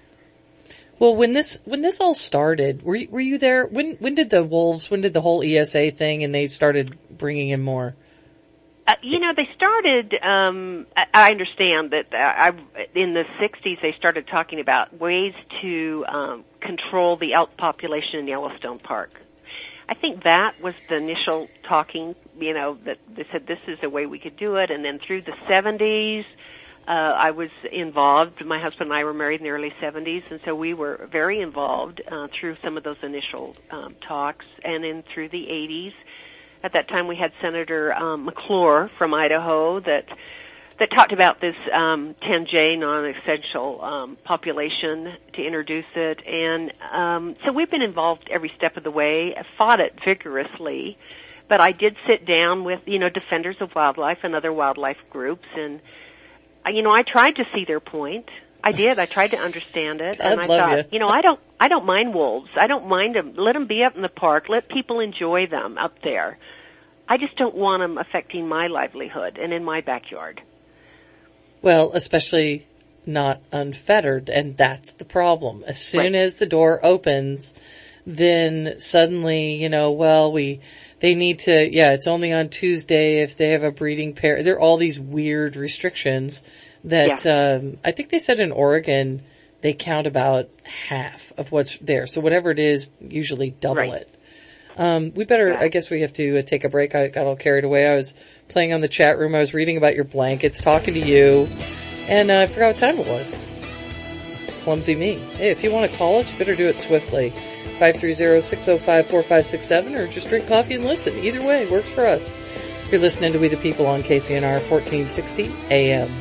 Well, when this when this all started, were you, were you there? When when did the wolves? When did the whole E S A thing, and they started bringing in more? Uh, you know, they started, um, I, I understand that uh, I, in the sixties they started talking about ways to um, control the elk population in Yellowstone Park. I think that was the initial talking, you know, that they said this is a way we could do it. And then through the seventies, uh, I was involved. My husband and I were married in the early seventies, and so we were very involved uh, through some of those initial um, talks. And then through the eighties, at that time, we had Senator um, McClure from Idaho that that talked about this um, ten J non-essential um, population to introduce it, and um, so we've been involved every step of the way. I fought it vigorously, but I did sit down with you know defenders of wildlife and other wildlife groups, and uh, you know I tried to see their point. I did. I tried to understand it, and I thought, you. you know, I don't, I don't mind wolves. I don't mind them. Let them be up in the park. Let people enjoy them up there. I just don't want them affecting my livelihood and in my backyard. Well, especially not unfettered, and that's the problem. As soon right. as the door opens, then suddenly, you know, well, we, they need to, yeah, it's only on Tuesday if they have a breeding pair. There are all these weird restrictions that, yeah. um, I think they said in Oregon, they count about half of what's there. So whatever it is, usually double right. it. Um, we better, yeah. I guess we have to uh, take a break. I got all carried away. I was playing on the chat room. I was reading about your blankets, talking to you, and uh, I forgot what time it was. Clumsy me. Hey, if you want to call us, you better do it swiftly. five three zero, six zero five, four five six seven, or just drink coffee and listen. Either way, works for us. You're listening to We the People on K C N R fourteen sixty A M.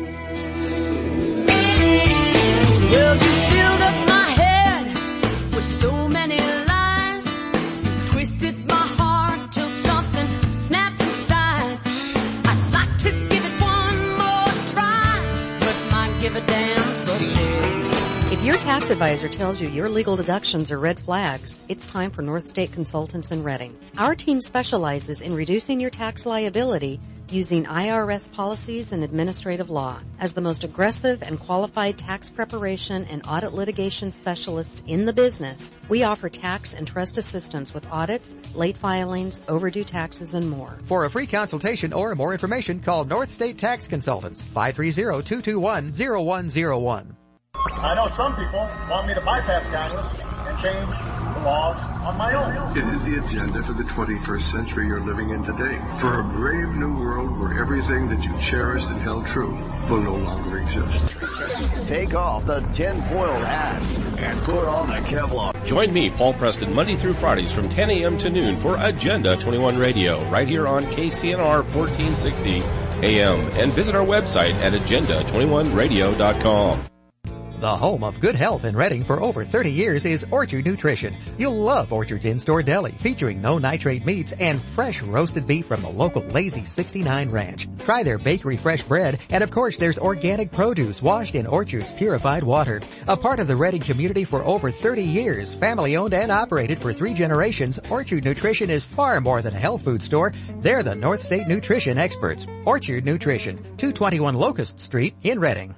Well, you filled up my head with so many lies. You twisted my heart till something snapped inside. I'd like to give it one more try, but my give a damn's busted. If your tax advisor tells you your legal deductions are red flags, it's time for North State Consultants in Reading. Our team specializes in reducing your tax liability using I R S policies and administrative law. As the most aggressive and qualified tax preparation and audit litigation specialists in the business, we offer tax and trust assistance with audits, late filings, overdue taxes, and more. For a free consultation or more information, call North State Tax Consultants, five three zero, two two one, zero one zero one. I know some people want me to bypass Congress and change the laws on my own. It is the agenda for the twenty-first century you're living in today. For a brave new world where everything that you cherished and held true will no longer exist. Take off the tinfoil hat and put on the Kevlar. Join me, Paul Preston, Monday through Fridays from ten a.m. to noon for Agenda twenty-one Radio, right here on K C N R fourteen sixty A M. And visit our website at agenda twenty-one radio dot com. The home of good health in Reading for over thirty years is Orchard Nutrition. You'll love Orchard's in-store deli featuring no nitrate meats and fresh roasted beef from the local Lazy sixty-nine Ranch. Try their bakery fresh bread, and of course there's organic produce washed in Orchard's purified water. A part of the Reading community for over thirty years, family owned and operated for three generations, Orchard Nutrition is far more than a health food store. They're the North State Nutrition experts. Orchard Nutrition, two twenty-one Locust Street in Reading.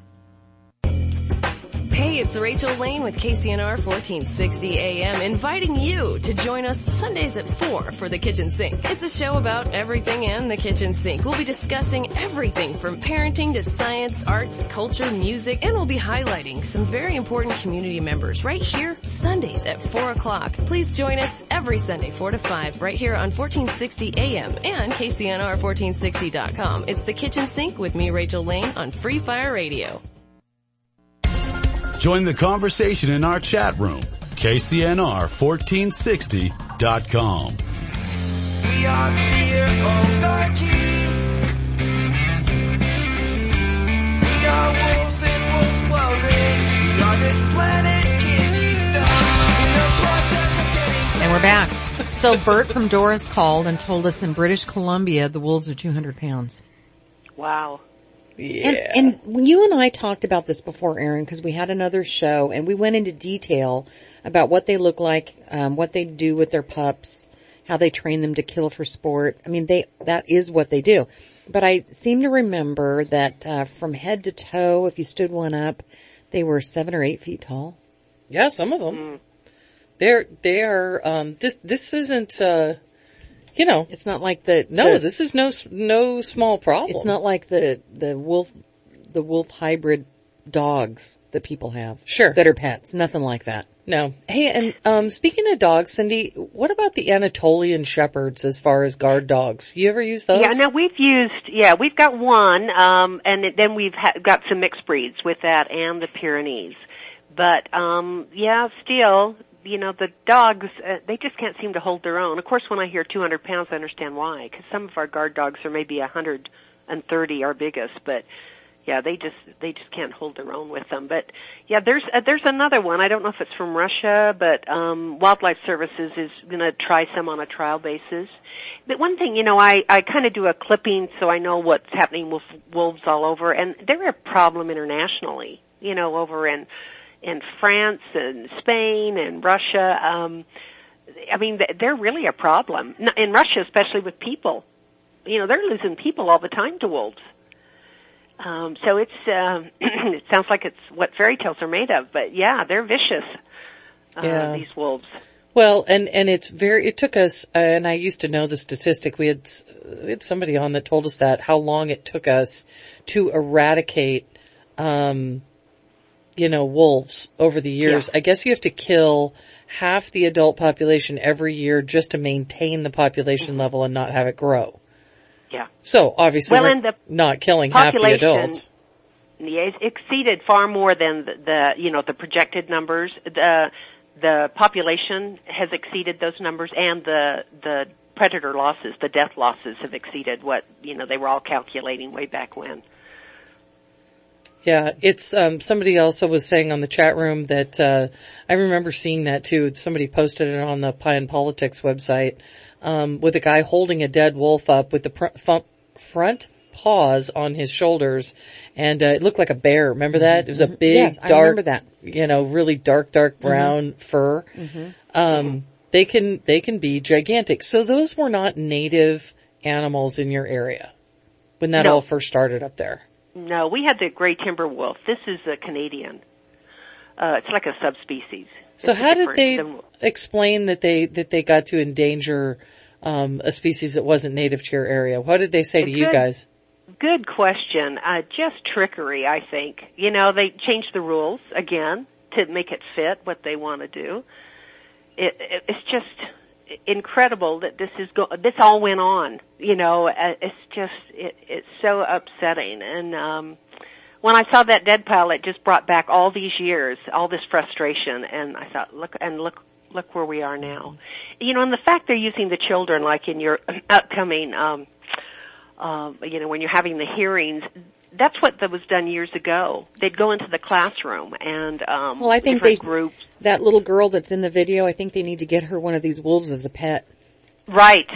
Hey, it's Rachel Lane with K C N R fourteen sixty A M inviting you to join us Sundays at four for The Kitchen Sink. It's a show about everything in the kitchen sink. We'll be discussing everything from parenting to science, arts, culture, music, and we'll be highlighting some very important community members right here Sundays at four o'clock. Please join us every Sunday four to five right here on fourteen sixty A M and K C N R fourteen sixty dot com. It's The Kitchen Sink with me, Rachel Lane, on Free Fire Radio. Join the conversation in our chat room, K C N R fourteen sixty dot com. We are here on our key. We are wolves and wolf clothing. We are this planet's kingdom. And we're back. So Bert from Doris called and told us in British Columbia the wolves are two hundred pounds. Wow. Yeah. And, and when you and I talked about this before, Aaron, because we had another show and we went into detail about what they look like, um, what they do with their pups, how they train them to kill for sport. I mean, they, that is what they do. But I seem to remember that, uh, from head to toe, if you stood one up, they were seven or eight feet tall. Yeah, some of them. Mm. They're, they're, um, this, this isn't, uh, you know, it's not like the, no, the, this is no, no small problem. It's not like the, the wolf, the wolf hybrid dogs that people have. Sure. That are pets. Nothing like that. No. Hey, and, um, speaking of dogs, Cindy, what about the Anatolian Shepherds as far as guard dogs? You ever use those? Yeah, no, we've used, yeah, we've got one, um, and then we've ha- got some mixed breeds with that and the Pyrenees. But, um, yeah, still, you know, the dogs, uh, they just can't seem to hold their own. Of course, when I hear two hundred pounds, I understand why, because some of our guard dogs are maybe one hundred thirty, our biggest, but yeah, they just, they just can't hold their own with them. But yeah, there's, uh, there's another one. I don't know if it's from Russia, but, um, Wildlife Services is gonna try some on a trial basis. But one thing, you know, I, I kind of do a clipping so I know what's happening with wolves all over, and they're a problem internationally, you know, over in, in France and Spain and Russia. Um, I mean, they're really a problem. In Russia, especially with people. You know, they're losing people all the time to wolves. Um, so it's, uh, it sounds like it's what fairy tales are made of, but yeah, they're vicious, uh, yeah. these wolves. Well, and, and it's very, it took us, uh, and I used to know the statistic, we had, we had somebody on that told us that, how long it took us to eradicate, um, you know, wolves over the years. Yeah. I guess you have to kill half the adult population every year just to maintain the population mm-hmm. level and not have it grow. Yeah. So obviously well, we're the not killing half the adults. Yeah, it's exceeded far more than the, the, you know, the projected numbers. The, the population has exceeded those numbers, and the, the predator losses, the death losses have exceeded what, you know, they were all calculating way back when. Yeah, it's, um, somebody also was saying on the chat room that, uh, I remember seeing that too. Somebody posted it on the Pie and Politics website, um, with a guy holding a dead wolf up with the pr- f- front paws on his shoulders, and uh, it looked like a bear. Remember that? It was a big, Yes, I dark, remember that. you know, really dark, dark brown Mhm. fur. Mhm. Um, they can they can be gigantic. So those were not native animals in your area when that No. all first started up there. No, we had the gray timber wolf. This is a Canadian. Uh, it's like a subspecies. So It's how did different they than- explain that they that they got to endanger um, a species that wasn't native to your area? What did they say to you Good. guys? Good question. Uh, just trickery, I think. You know, they changed the rules again to make it fit what they want to do. It, it, it's just incredible that this is go- this all went on. You know, uh, it's just it, it's so upsetting. And um, when I saw that dead pile, it just brought back all these years, all this frustration. And I thought, look and look. Look where we are now. You know, and the fact they're using the children, like in your upcoming, um, uh, you know, when you're having the hearings, that's what that was done years ago. They'd go into the classroom and, um, Well, I think they, different groups. that little girl that's in the video, I think they need to get her one of these wolves as a pet. Right.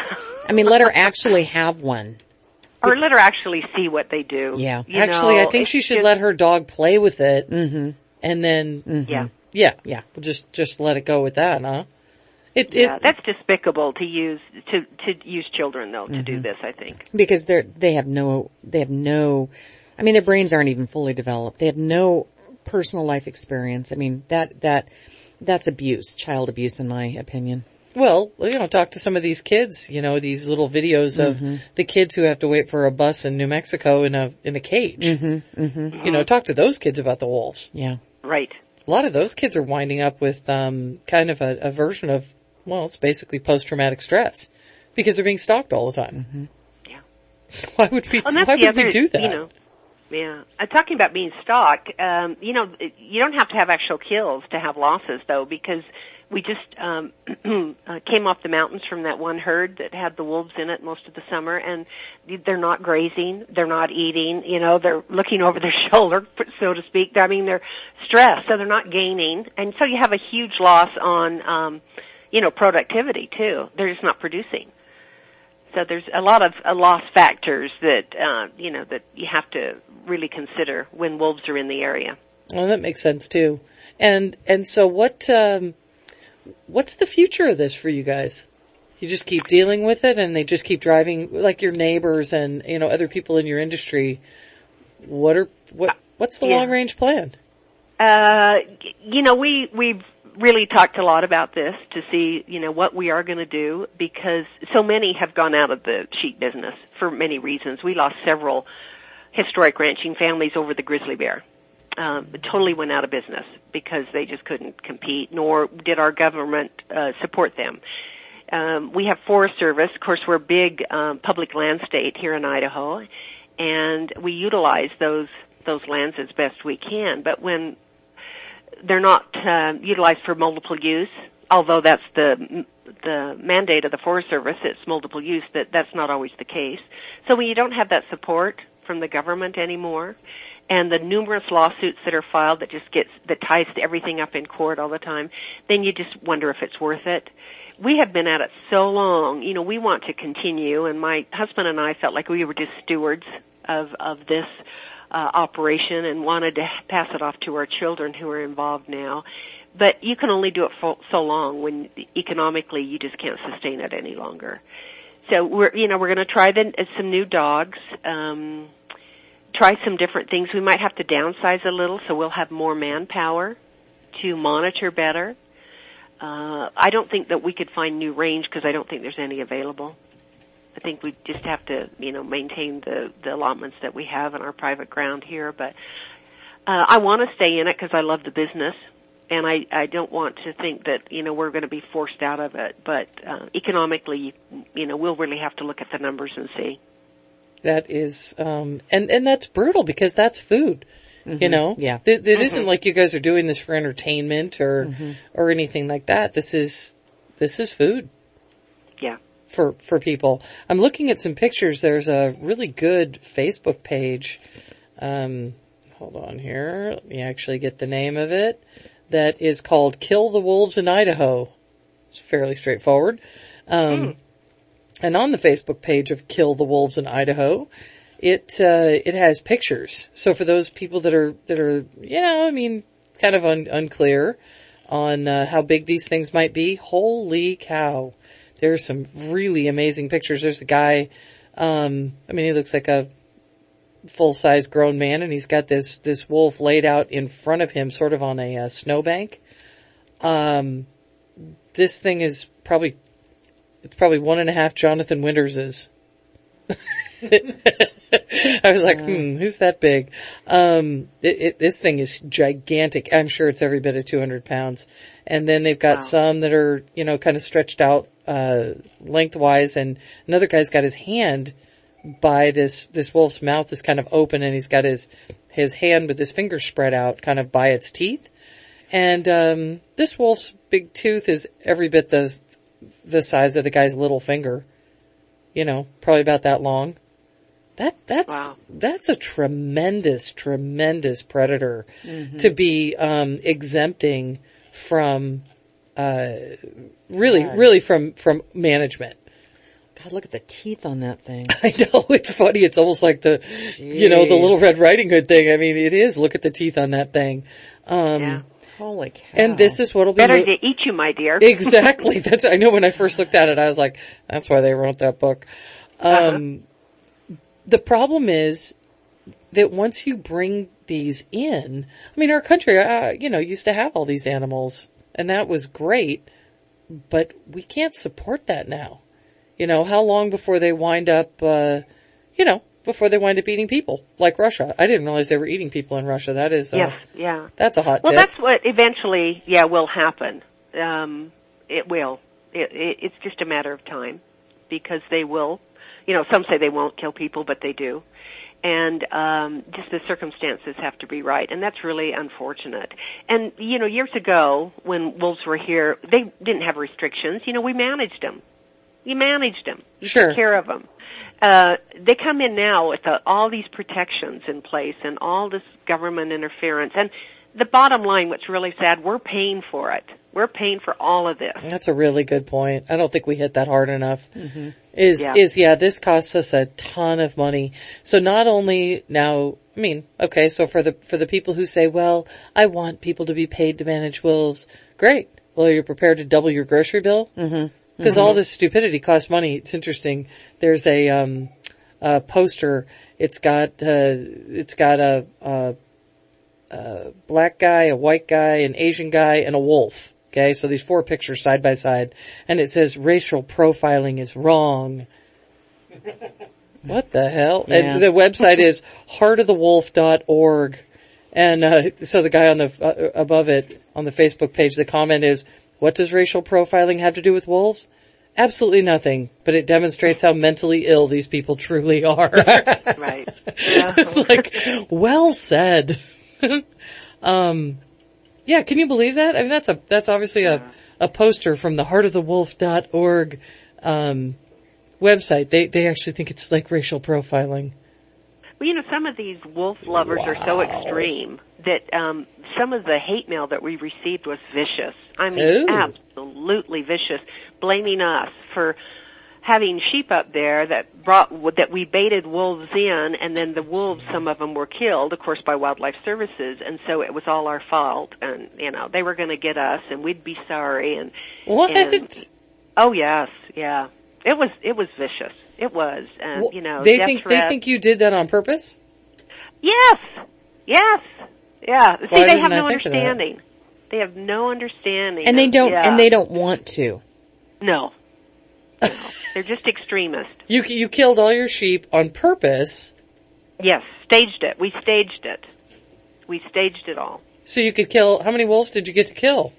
I mean, let her actually have one. Or let her actually see what they do. Yeah. You Actually, know, I think it's she should just- let her dog play with it, mm-hmm. and then Mm-hmm. Yeah. yeah, yeah, we'll just just let it go with that, huh? It, Yeah, it that's despicable to use to to use children though to do Mhm. this. I think. Because they're, they have no, they have no, I mean, their brains aren't even fully developed. They have no personal life experience. I mean, that, that, that's abuse, child abuse in my opinion. Well, you know, talk to some of these kids, you know, these little videos of Mhm. the kids who have to wait for a bus in New Mexico in a, in a cage. Mm-hmm, mm-hmm. You know, talk to those kids about the wolves. Yeah. Right. A lot of those kids are winding up with, um, kind of a, a version of, well, it's basically post-traumatic stress because they're being stalked all the time. Mm-hmm. Yeah. Why would we, And that's why the would we other, do that? You know, yeah. Uh, talking about being stalked, um, you know, you don't have to have actual kills to have losses, though, because we just um, uh, came off the mountains from that one herd that had the wolves in it most of the summer, and they're not grazing, they're not eating, you know, they're looking over their shoulder, so to speak. I mean, they're stressed, so they're not gaining, and so you have a huge loss on, um, you know, productivity too. They're just not producing. So there's a lot of uh, loss factors that, uh, you know, that you have to really consider when wolves are in the area. Well, that makes sense too. And, and so what, um, what's the future of this for you guys? You just keep dealing with it and they just keep driving, like your neighbors and, you know, other people in your industry. What are, what, what's the Yeah. long range plan? Uh, you know, we, we've really talked a lot about this to see, you know, what we are going to do because so many have gone out of the sheep business for many reasons. We lost several historic ranching families over the grizzly bear. Um, totally went out of business because they just couldn't compete, nor did our government uh, support them. Um, we have Forest Service. Of course, we're a big um, public land state here in Idaho, and we utilize those those lands as best we can. But when they're not uh, utilized for multiple use, although that's the the mandate of the Forest Service, it's multiple use. That that's not always the case. So when you don't have that support from the government anymore, and the numerous lawsuits that are filed that just gets that ties to everything up in court all the time, then you just wonder if it's worth it. We have been at it so long, you know, we want to continue, and my husband and I felt like we were just stewards of of this uh, operation and wanted to pass it off to our children who are involved now. But you can only do it for so long when economically you just can't sustain it any longer. So we're, you know, we're going to try the, uh, some new dogs. Um, try some different things. We might have to downsize a little so we'll have more manpower to monitor better. Uh, I don't think that we could find new range because I don't think there's any available. I think we just have to, you know, maintain the, the allotments that we have in our private ground here. But uh, I want to stay in it because I love the business, and I, I don't want to think that, you know, we're going to be forced out of it. But uh, economically, you know, we'll really have to look at the numbers and see. That is, um, and, and that's brutal because that's food, Mm-hmm. you know? Yeah. It, it Mm-hmm. isn't like you guys are doing this for entertainment or, Mm-hmm. or anything like that. This is, this is food. Yeah. For, for people. I'm looking at some pictures. There's a really good Facebook page. Um, hold on here. Let me actually get the name of it. That is called Kill the Wolves in Idaho. It's fairly straightforward. Um, Mm. And on the Facebook page of Kill the Wolves in Idaho, it, uh, it has pictures. So for those people that are, that are, you know, I mean, kind of un- unclear on, uh, how big these things might be, holy cow. There's some really amazing pictures. There's a guy, um, I mean, he looks like a full-size grown man, and he's got this, this wolf laid out in front of him, sort of on a, uh, snowbank. Um, this thing is probably, it's probably one and a half Jonathan Winterses. I was like, hmm, who's that big? Um, it, it, this thing is gigantic. I'm sure it's every bit of two hundred pounds. And then they've got wow. some that are, you know, kind of stretched out, uh, lengthwise, and another guy's got his hand by this, this wolf's mouth is kind of open, and he's got his, his hand with his fingers spread out kind of by its teeth. And, um, this wolf's big tooth is every bit the, the size of the guy's little finger. You know, probably about that long. That, that's, wow. that's a tremendous, tremendous predator mm-hmm. to be, um, exempting from, uh, really, God. really from, from management. God, look at the teeth on that thing. I know, it's funny. It's almost like the, Jeez. you know, the Little Red Riding Hood thing. I mean, it is. Look at the teeth on that thing. Um, yeah. Holy cow. And this is what'll be better mo- to eat you, my dear. Exactly. That's, I know when I first looked at it, I was like, that's why they wrote that book. Um, uh-huh. The problem is that once you bring these in, I mean, our country, uh, you know, used to have all these animals, and that was great, but we can't support that now. You know, how long before they wind up, uh, you know, before they wind up eating people, like Russia. I didn't realize they were eating people in Russia. That is, uh, yes, yeah. That's a hot well, tip. Well, that's what eventually, yeah, will happen. Um, it will. It, it, it's just a matter of time, because they will. You know, some say they won't kill people, but they do. And um, just the circumstances have to be right, and that's really unfortunate. And, you know, years ago, when wolves were here, they didn't have restrictions. You know, we managed them. You managed them. You sure. took care of them. Uh, they come in now with the, all these protections in place and all this government interference. And the bottom line, what's really sad, we're paying for it. We're paying for all of this. That's a really good point. I don't think we hit that hard enough. Mm-hmm. Is, yeah. is, yeah, this costs us a ton of money. So not only now, I mean, okay, so for the, for the people who say, well, I want people to be paid to manage wolves, great. Well, you're prepared to double your grocery bill? Mm-hmm. Because mm-hmm. all this stupidity costs money. It's interesting. There's a, um, a poster. It's got, uh, it's got a, a, a black guy, a white guy, an Asian guy, and a wolf. Okay, so these four pictures side by side, and it says racial profiling is wrong. What the hell? Yeah. And the website is heart of the wolf dot org. And, uh, so the guy on the, uh, above it, on the Facebook page, the comment is, what does racial profiling have to do with wolves? Absolutely nothing, but it demonstrates how mentally ill these people truly are. Right. Yeah. It's like, well said. um, yeah, can you believe that? I mean, that's a, that's obviously a, a poster from the heart of the wolf dot org, um, website. They, they actually think it's like racial profiling. Well, you know, some of these wolf lovers wow. are so extreme that um some of the hate mail that we received was vicious. I mean, Ooh. absolutely vicious, blaming us for having sheep up there that brought that we baited wolves in, and then the wolves, some of them were killed, of course, by Wildlife Services, and so it was all our fault, and you know they were going to get us, and we'd be sorry. And what? And, oh yes, yeah, it was it was vicious. It was, and well, you know, they death think threats. they think you did that on purpose. Yes, yes, yeah. See, Why they have didn't I no think of that? understanding. They have no understanding, And they of- don't, yeah. and they don't want to. No. No. They're just extremists. You you killed all your sheep on purpose. Yes, staged it. We staged it. We staged it all. So you could kill, how many wolves did you get to kill?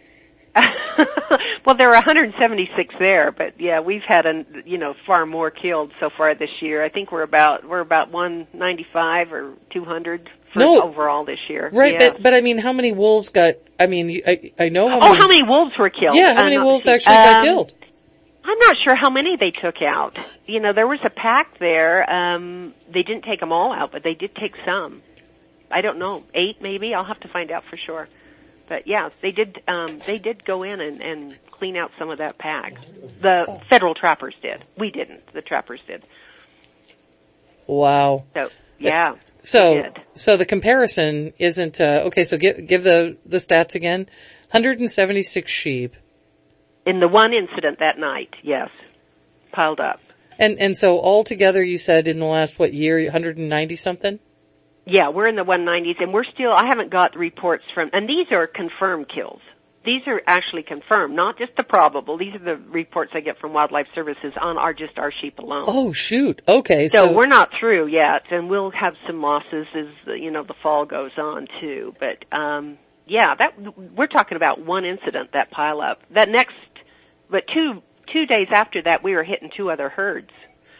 Well, there are one hundred seventy-six there, but yeah, we've had a, you know, far more killed so far this year. I think we're about, we're about one ninety-five or two hundred for No. overall this year. Right, Yeah. but, but I mean, how many wolves got, I mean, I, I know how Oh, many. how many wolves were killed? Yeah, how Uh, many not- wolves actually got um, killed? I'm not sure how many they took out. You know, there was a pack there. Um, they didn't take them all out, but they did take some. I don't know, eight maybe. I'll have to find out for sure. But yeah, they did. Um, they did go in and, and clean out some of that pack. The federal trappers did. We didn't. The trappers did. Wow. So, yeah. So, we did. so the comparison isn't, uh, okay, so give, give the, the stats again. one hundred seventy-six sheep. In the one incident that night, yes. Piled up. And, and so altogether you said in the last, what year, one hundred ninety something? Yeah, we're in the one nineties, and we're still, I haven't got reports from, and these are confirmed kills. These are actually confirmed, not just the probable. These are the reports I get from Wildlife Services on our, just our sheep alone. Oh, shoot. Okay. So, So, we're not through yet, and we'll have some losses as, you know, the fall goes on too. But, um, yeah, that, we're talking about one incident, that pile up. That next, but two, two days after that, we were hitting two other herds.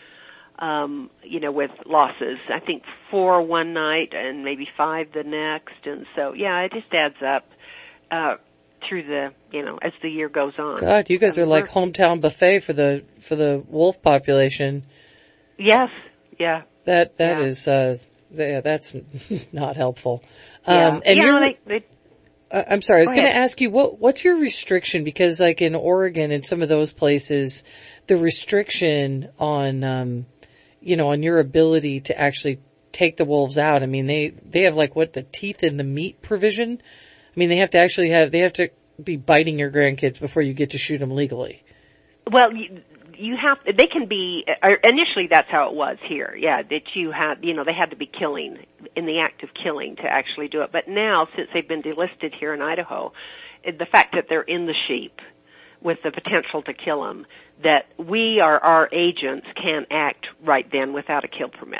Um, you know, with losses. I think four one night and maybe five the next. And so, yeah, it just adds up, uh, through the, you know, as the year goes on. God, you guys I are mean, like hometown buffet for the, for the wolf population. Yes, yeah. That, that yeah. is, uh, yeah, that's not helpful. Yeah. Um, and you you're, know, they, they, uh, I'm sorry, I was Go going to ahead. ask you, what, what's your restriction? Because like in Oregon and some of those places, the restriction on, um, you know, on your ability to actually take the wolves out. I mean, they, they have like what, the teeth in the meat provision? I mean, they have to actually have, they have to be biting your grandkids before you get to shoot them legally. well, you, you have, they can be, or initially that's how it was here, yeah, that you had, you know, they had to be killing, in the act of killing to actually do it. But now, since they've been delisted here in Idaho, the fact that they're in the sheep, with the potential to kill them, that we or our agents can act right then without a kill permit.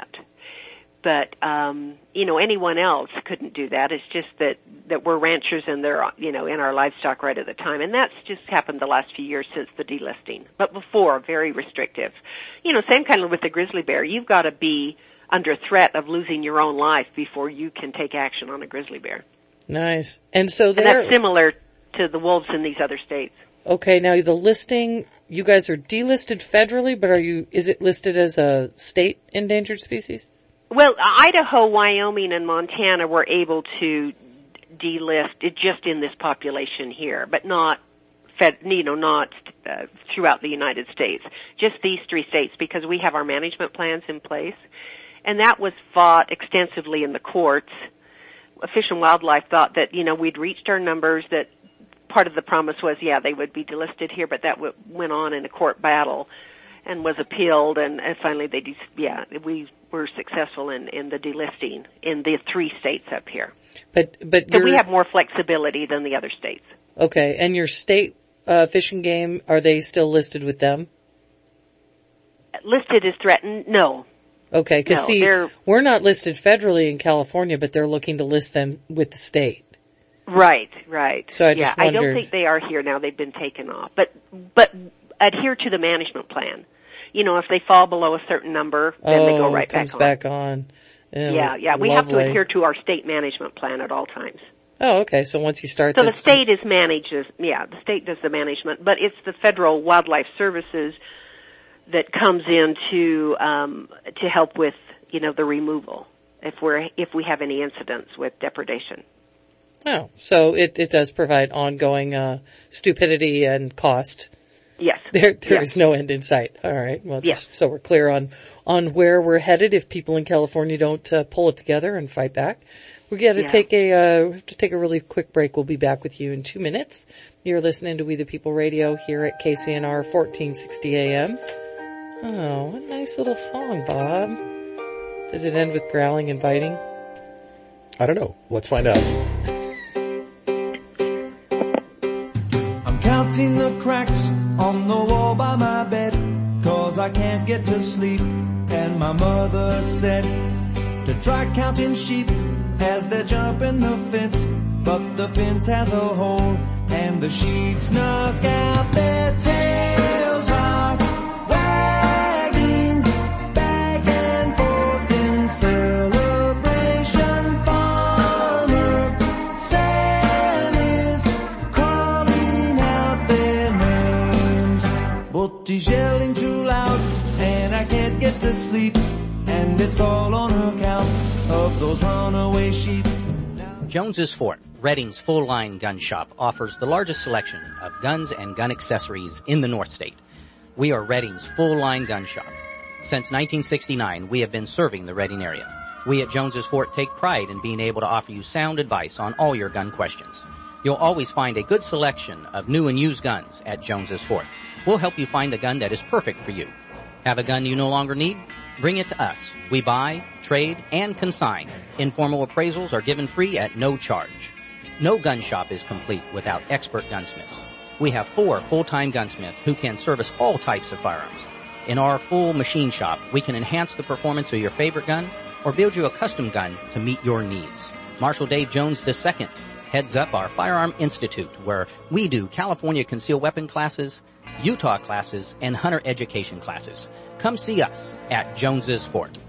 But, um, you know, anyone else couldn't do that. It's just that, that we're ranchers and they're, you know, in our livestock right at the time. And that's just happened the last few years since the delisting. But before, very restrictive. You know, same kind of with the grizzly bear. You've got to be under threat of losing your own life before you can take action on a grizzly bear. Nice. And so And they're, that's similar to the wolves in these other states. okay, now the listing, you guys are delisted federally, but are you, is it listed as a state endangered species? Well, Idaho, Wyoming, and Montana were able to delist it just in this population here, but not, fed, you know, not uh, throughout the United States. Just these three states, because we have our management plans in place, and that was fought extensively in the courts. Fish and Wildlife thought that, you know, we'd reached our numbers, that part of the promise was, yeah, they would be delisted here, but that w- went on in a court battle and was appealed, and, and finally they, de- yeah, we were successful in, in the delisting in the three states up here. But, but So we your- have more flexibility than the other states. okay, and your state, uh, fish and game, are they still listed with them? Listed as threatened? No. Okay, cause No, see, they're- we're not listed federally in California, but they're looking to list them with the state. Right, right. So I yeah, just I don't wondered- think they are here now. They've been taken off. But, but adhere to the management plan. You know, if they fall below a certain number, then oh, they go right it comes back back on. Oh, Yeah, yeah. We have to lovely. adhere to our state management plan at all times. Oh, okay. So once you start So the this, state is manages, yeah, the state does the management, but it's the Federal Wildlife Services that comes in to, um, to help with, you know, the removal if we're, if we have any incidents with depredation. oh, so it, it does provide ongoing, uh, stupidity and cost. Yes. There, there Yes. is no end in sight. All right. Well, Yes. just so we're clear on, on where we're headed if people in California don't uh, pull it together and fight back. We got to Yeah. take a, uh, we have to take a really quick break. We'll be back with you in two minutes. You're listening to We the People Radio here at K C N R fourteen sixty A M. Oh, what a nice little song, Bob. Does it end with growling and biting? I don't know. Let's find out. I'm counting the cracks on the wall by my bed, 'cause I can't get to sleep. And my mother said to try counting sheep as they're jumping the fence, but the fence has a hole and the sheep snuck out. Their tails are wagging back and forth in celebration. Farmer Sam is calling out their names, but he's yelling too loud and I can't get to sleep, and it's all on account of those runaway sheep. Jones's Fort, Redding's full-line gun shop, offers the largest selection of guns and gun accessories in the North State. We are Redding's full-line gun shop. Since nineteen sixty-nine, we have been serving the Reading area. We at Jones's Fort take pride in being able to offer you sound advice on all your gun questions. You'll always find a good selection of new and used guns at Jones's Fort. We'll help you find the gun that is perfect for you. Have a gun you no longer need? Bring it to us. We buy, trade, and consign. Informal appraisals are given free at no charge. No gun shop is complete without expert gunsmiths. We have four full-time gunsmiths who can service all types of firearms. In our full machine shop, we can enhance the performance of your favorite gun or build you a custom gun to meet your needs. Marshal Dave Jones the Second heads up our Firearm Institute, where we do California concealed weapon classes, Utah classes, and hunter education classes. Come see us at Jones's Fort.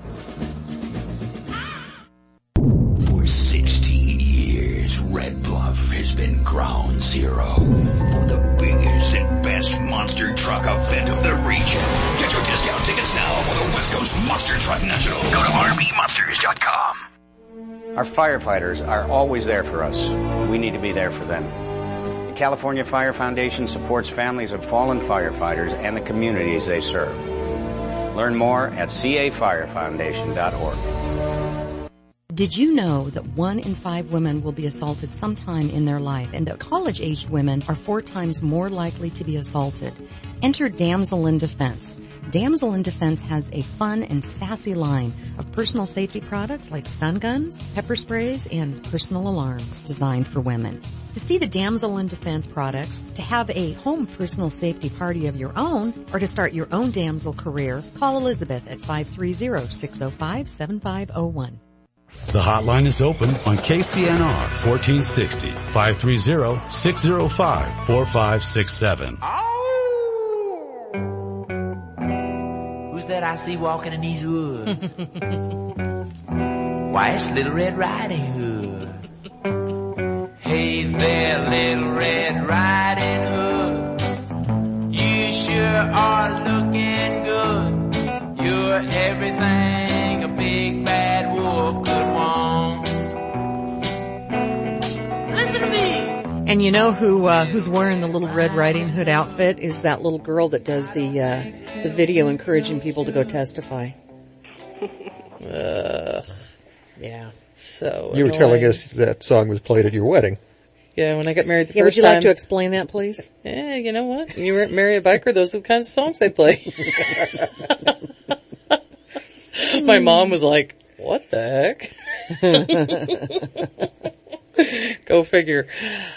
For sixteen years, Red Bluff has been ground zero for the biggest and best monster truck event of the region. Get your discount tickets now for the West Coast Monster Truck National. Go to R B monsters dot com. Our firefighters are always there for us. We need to be there for them. The California Fire Foundation supports families of fallen firefighters and the communities they serve. Learn more at c a fire foundation dot org. Did you know that one in five women will be assaulted sometime in their life, and that college-aged women are four times more likely to be assaulted? Enter Damsel in Defense. Damsel in Defense has a fun and sassy line of personal safety products like stun guns, pepper sprays, and personal alarms designed for women. To see the Damsel in Defense products, to have a home personal safety party of your own, or to start your own Damsel career, call Elizabeth at five three zero, six zero five, seven five zero one. The hotline is open on K C N R fourteen sixty, five three zero, six zero five, four five six seven. Who's that I see walking in these woods? Why, it's Little Red Riding Hood. Hey there, Little Red Riding Hood. You sure are looking good. You're everything a big bad wolf could want. Listen to me. And you know who uh, who's wearing the Little Red Riding Hood outfit is that little girl that does the uh, the video encouraging people to go testify. Ugh. Yeah. So you were annoying. telling us that song was played at your wedding. Yeah, when I got married the yeah, first time. Would you time, like to explain that, please? Yeah, you know what? When you marry a biker, those are the kinds of songs they play. My mom was like, what the heck? Go figure.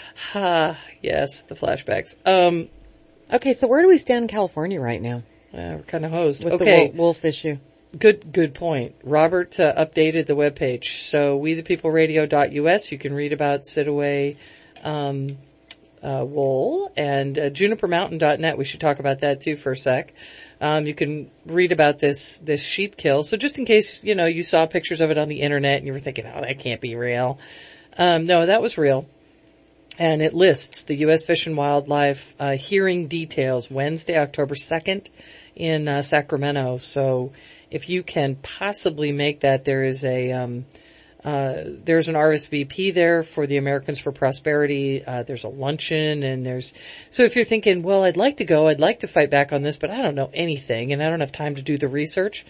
Ah, yes, the flashbacks. Um, okay, so where do we stand in California right now? Uh, we're kind of hosed. With okay. the wolf issue. Good, good point. Robert uh, updated the webpage. So we the people radio dot U S, you can read about Sidaway, um, uh, wool, and uh, juniper mountain dot net. We should talk about that too for a sec. Um, you can read about this, this sheep kill. So just in case, you know, you saw pictures of it on the internet and you were thinking, oh, that can't be real. Um, no, that was real. And it lists the U S Fish and Wildlife, uh, hearing details Wednesday, October second in, uh, Sacramento. So if you can possibly make that, there is a, um, uh, there's an R S V P there for the Americans for Prosperity. Uh, there's a luncheon and there's, so if you're thinking, well, I'd like to go, I'd like to fight back on this, but I don't know anything and I don't have time to do the research,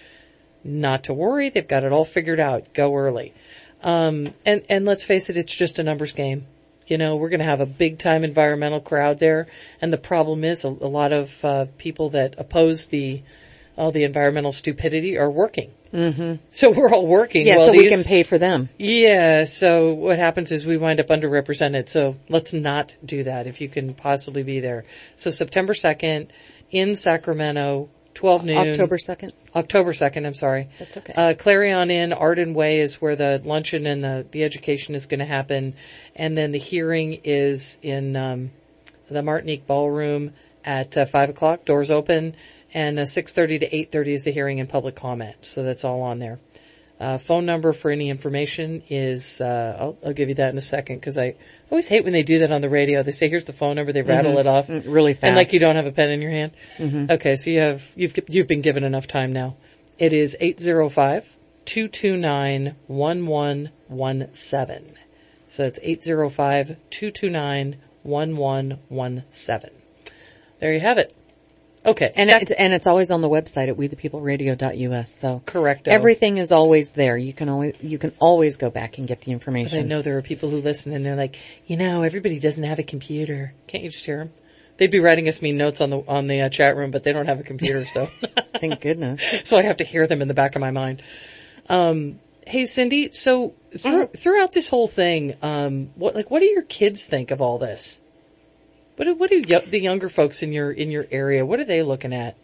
not to worry. They've got it all figured out. Go early. Um, and, and let's face it, it's just a numbers game. You know, we're going to have a big time environmental crowd there. And the problem is a, a lot of, uh, people that oppose the, all the environmental stupidity are working. Mm-hmm. So we're all working. Yeah, well, so these, we can pay for them. Yeah, so what happens is we wind up underrepresented. So let's not do that if you can possibly be there. So September second in Sacramento, twelve noon. October second? October second, I'm sorry. That's okay. Uh, Clarion Inn, Arden Way is where the luncheon and the, the education is going to happen. And then the hearing is in, um, the Martinique Ballroom at uh, five o'clock, doors open. And uh, six thirty to eight thirty is the hearing and public comment. So that's all on there. Uh, phone number for any information is, uh, I'll, I'll give you that in a second because I always hate when they do that on the radio. They say, here's the phone number. They rattle mm-hmm. it off. Really fast. And like you don't have a pen in your hand. Mm-hmm. Okay. So you have, you've, you've been given enough time now. It is eight oh five, two two nine, one one one seven. So it's eight oh five, two two nine, one one one seven. There you have it. Okay. And it's, and it's always on the website at we the people radio dot U S. So correct. Everything is always there. You can always, you can always go back and get the But information. I know there are people who listen and they're like, you know, everybody doesn't have a computer. Can't you just hear them? They'd be writing us mean notes on the, on the uh, chat room, but they don't have a computer, so. Thank goodness. So I have to hear them in the back of my mind. Um, hey Cindy, so through, mm-hmm. throughout this whole thing, um, what, like, what do your kids think of all this? What do, what do y- the younger folks in your, in your area, what are they looking at?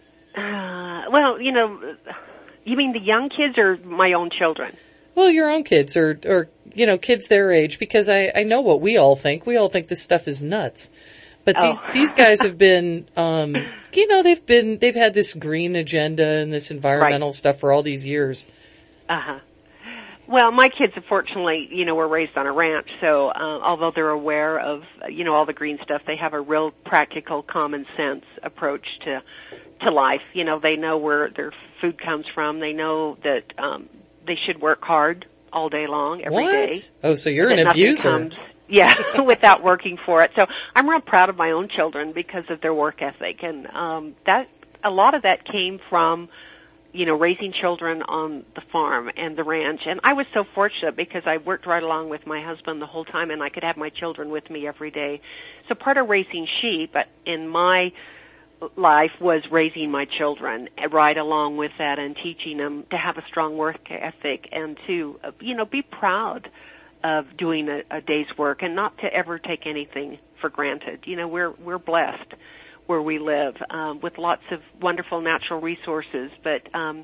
Uh, well, you know, you mean the young kids or my own children? Well, your own kids or, or, you know, kids their age, because I, I know what we all think. We all think this stuff is nuts. But oh. these, these guys have been, um, you know, they've been, they've had this green agenda and this environmental right. stuff for all these years. Uh-huh. Well, my kids, unfortunately, you know, were raised on a ranch, so uh, although they're aware of, you know, all the green stuff, they have a real practical, common sense approach to to life. You know, they know where their food comes from. They know that um, they should work hard all day long, every what? day. Oh, so you're an nothing abuser. Comes, yeah, without working for it. So I'm real proud of my own children because of their work ethic, and um, that a lot of that came from, you know, raising children on the farm and the ranch. And I was so fortunate because I worked right along with my husband the whole time, and I could have my children with me every day. So part of raising sheep in my life was raising my children right along with that and teaching them to have a strong work ethic and to, you know, be proud of doing a, a day's work and not to ever take anything for granted. You know, we're we're blessed where we live, um, with lots of wonderful natural resources. But, um,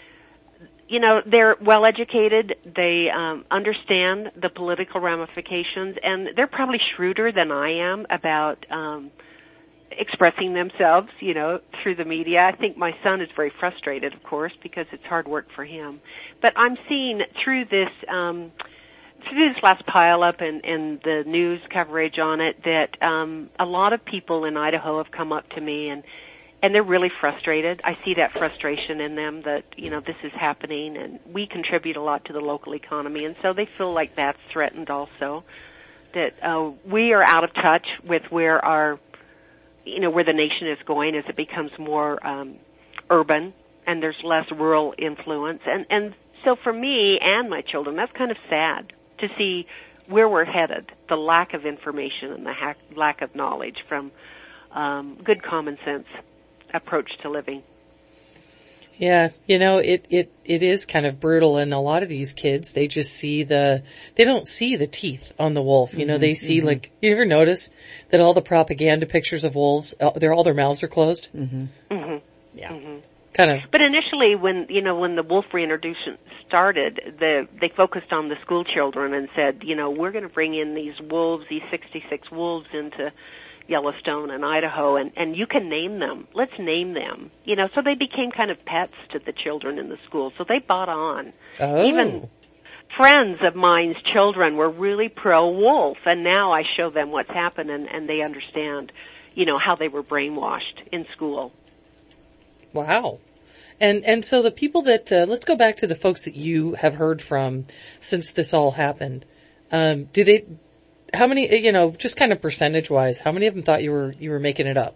you know, they're well educated. They um, understand the political ramifications, and they're probably shrewder than I am about um, expressing themselves, you know, through the media. I think my son is very frustrated, of course, because it's hard work for him. But I'm seeing through this um through this last pileup and, and the news coverage on it that um, a lot of people in Idaho have come up to me and and they're really frustrated. I see that frustration in them that, you know, this is happening and we contribute a lot to the local economy, and so they feel like that's threatened also, that uh, we are out of touch with where our, you know, where the nation is going as it becomes more um, urban and there's less rural influence. And, and so for me and my children, that's kind of sad to see where we're headed, the lack of information and the ha- lack of knowledge from um, good common sense approach to living. Yeah, you know, it, it, it is kind of brutal, and a lot of these kids, they just see the, they don't see the teeth on the wolf, you know, mm-hmm, they see mm-hmm. like, you ever notice that all the propaganda pictures of wolves, they're, all their mouths are closed? Mm-hmm. Mm-hmm. Yeah. Mm-hmm. Kind of. But initially, when you know when the wolf reintroduction started, the they focused on the school children and said, you know, we're going to bring in these wolves, these sixty-six wolves into Yellowstone and Idaho, and and you can name them. Let's name them. You know, so they became kind of pets to the children in the school. So they bought on. Oh. Even friends of mine's children were really pro wolf, and now I show them what's happened, and, and they understand, you know, how they were brainwashed in school. Wow. And, and so the people that, uh, let's go back to the folks that you have heard from since this all happened. Um, do they, how many, you know, just kind of percentage wise, how many of them thought you were, you were making it up?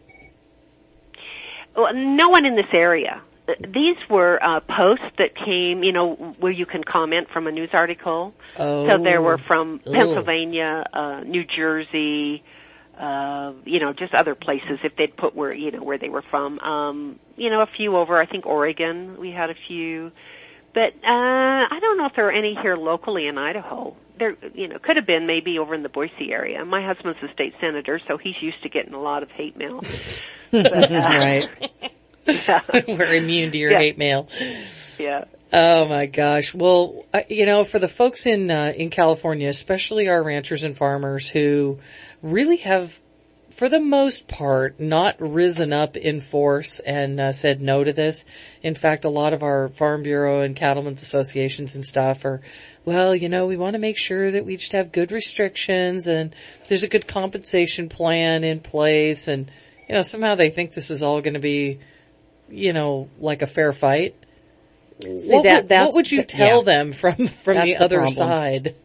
Well, no one in this area. These were, uh, posts that came, you know, where you can comment from a news article. Oh. So there were from Oh. Pennsylvania, uh, New Jersey, Uh, you know, just other places if they'd put where, you know, where they were from. Um, you know, a few over, I think, Oregon, we had a few. But, uh, I don't know if there are any here locally in Idaho. There, you know, could have been maybe over in the Boise area. My husband's a state senator, so he's used to getting a lot of hate mail. But, uh, right. Yeah. We're immune to your Yeah. hate mail. Yeah. Oh my gosh. Well, I, you know, for the folks in, uh, in California, especially our ranchers and farmers who really have, for the most part, not risen up in force and uh, said no to this. In fact, a lot of our Farm Bureau and cattlemen's associations and stuff are, well, you know, we want to make sure that we just have good restrictions and there's a good compensation plan in place. And, you know, somehow they think this is all going to be, you know, like a fair fight. See, What, that, would, that's what would you the, tell yeah. them from, from That's the the other problem. side?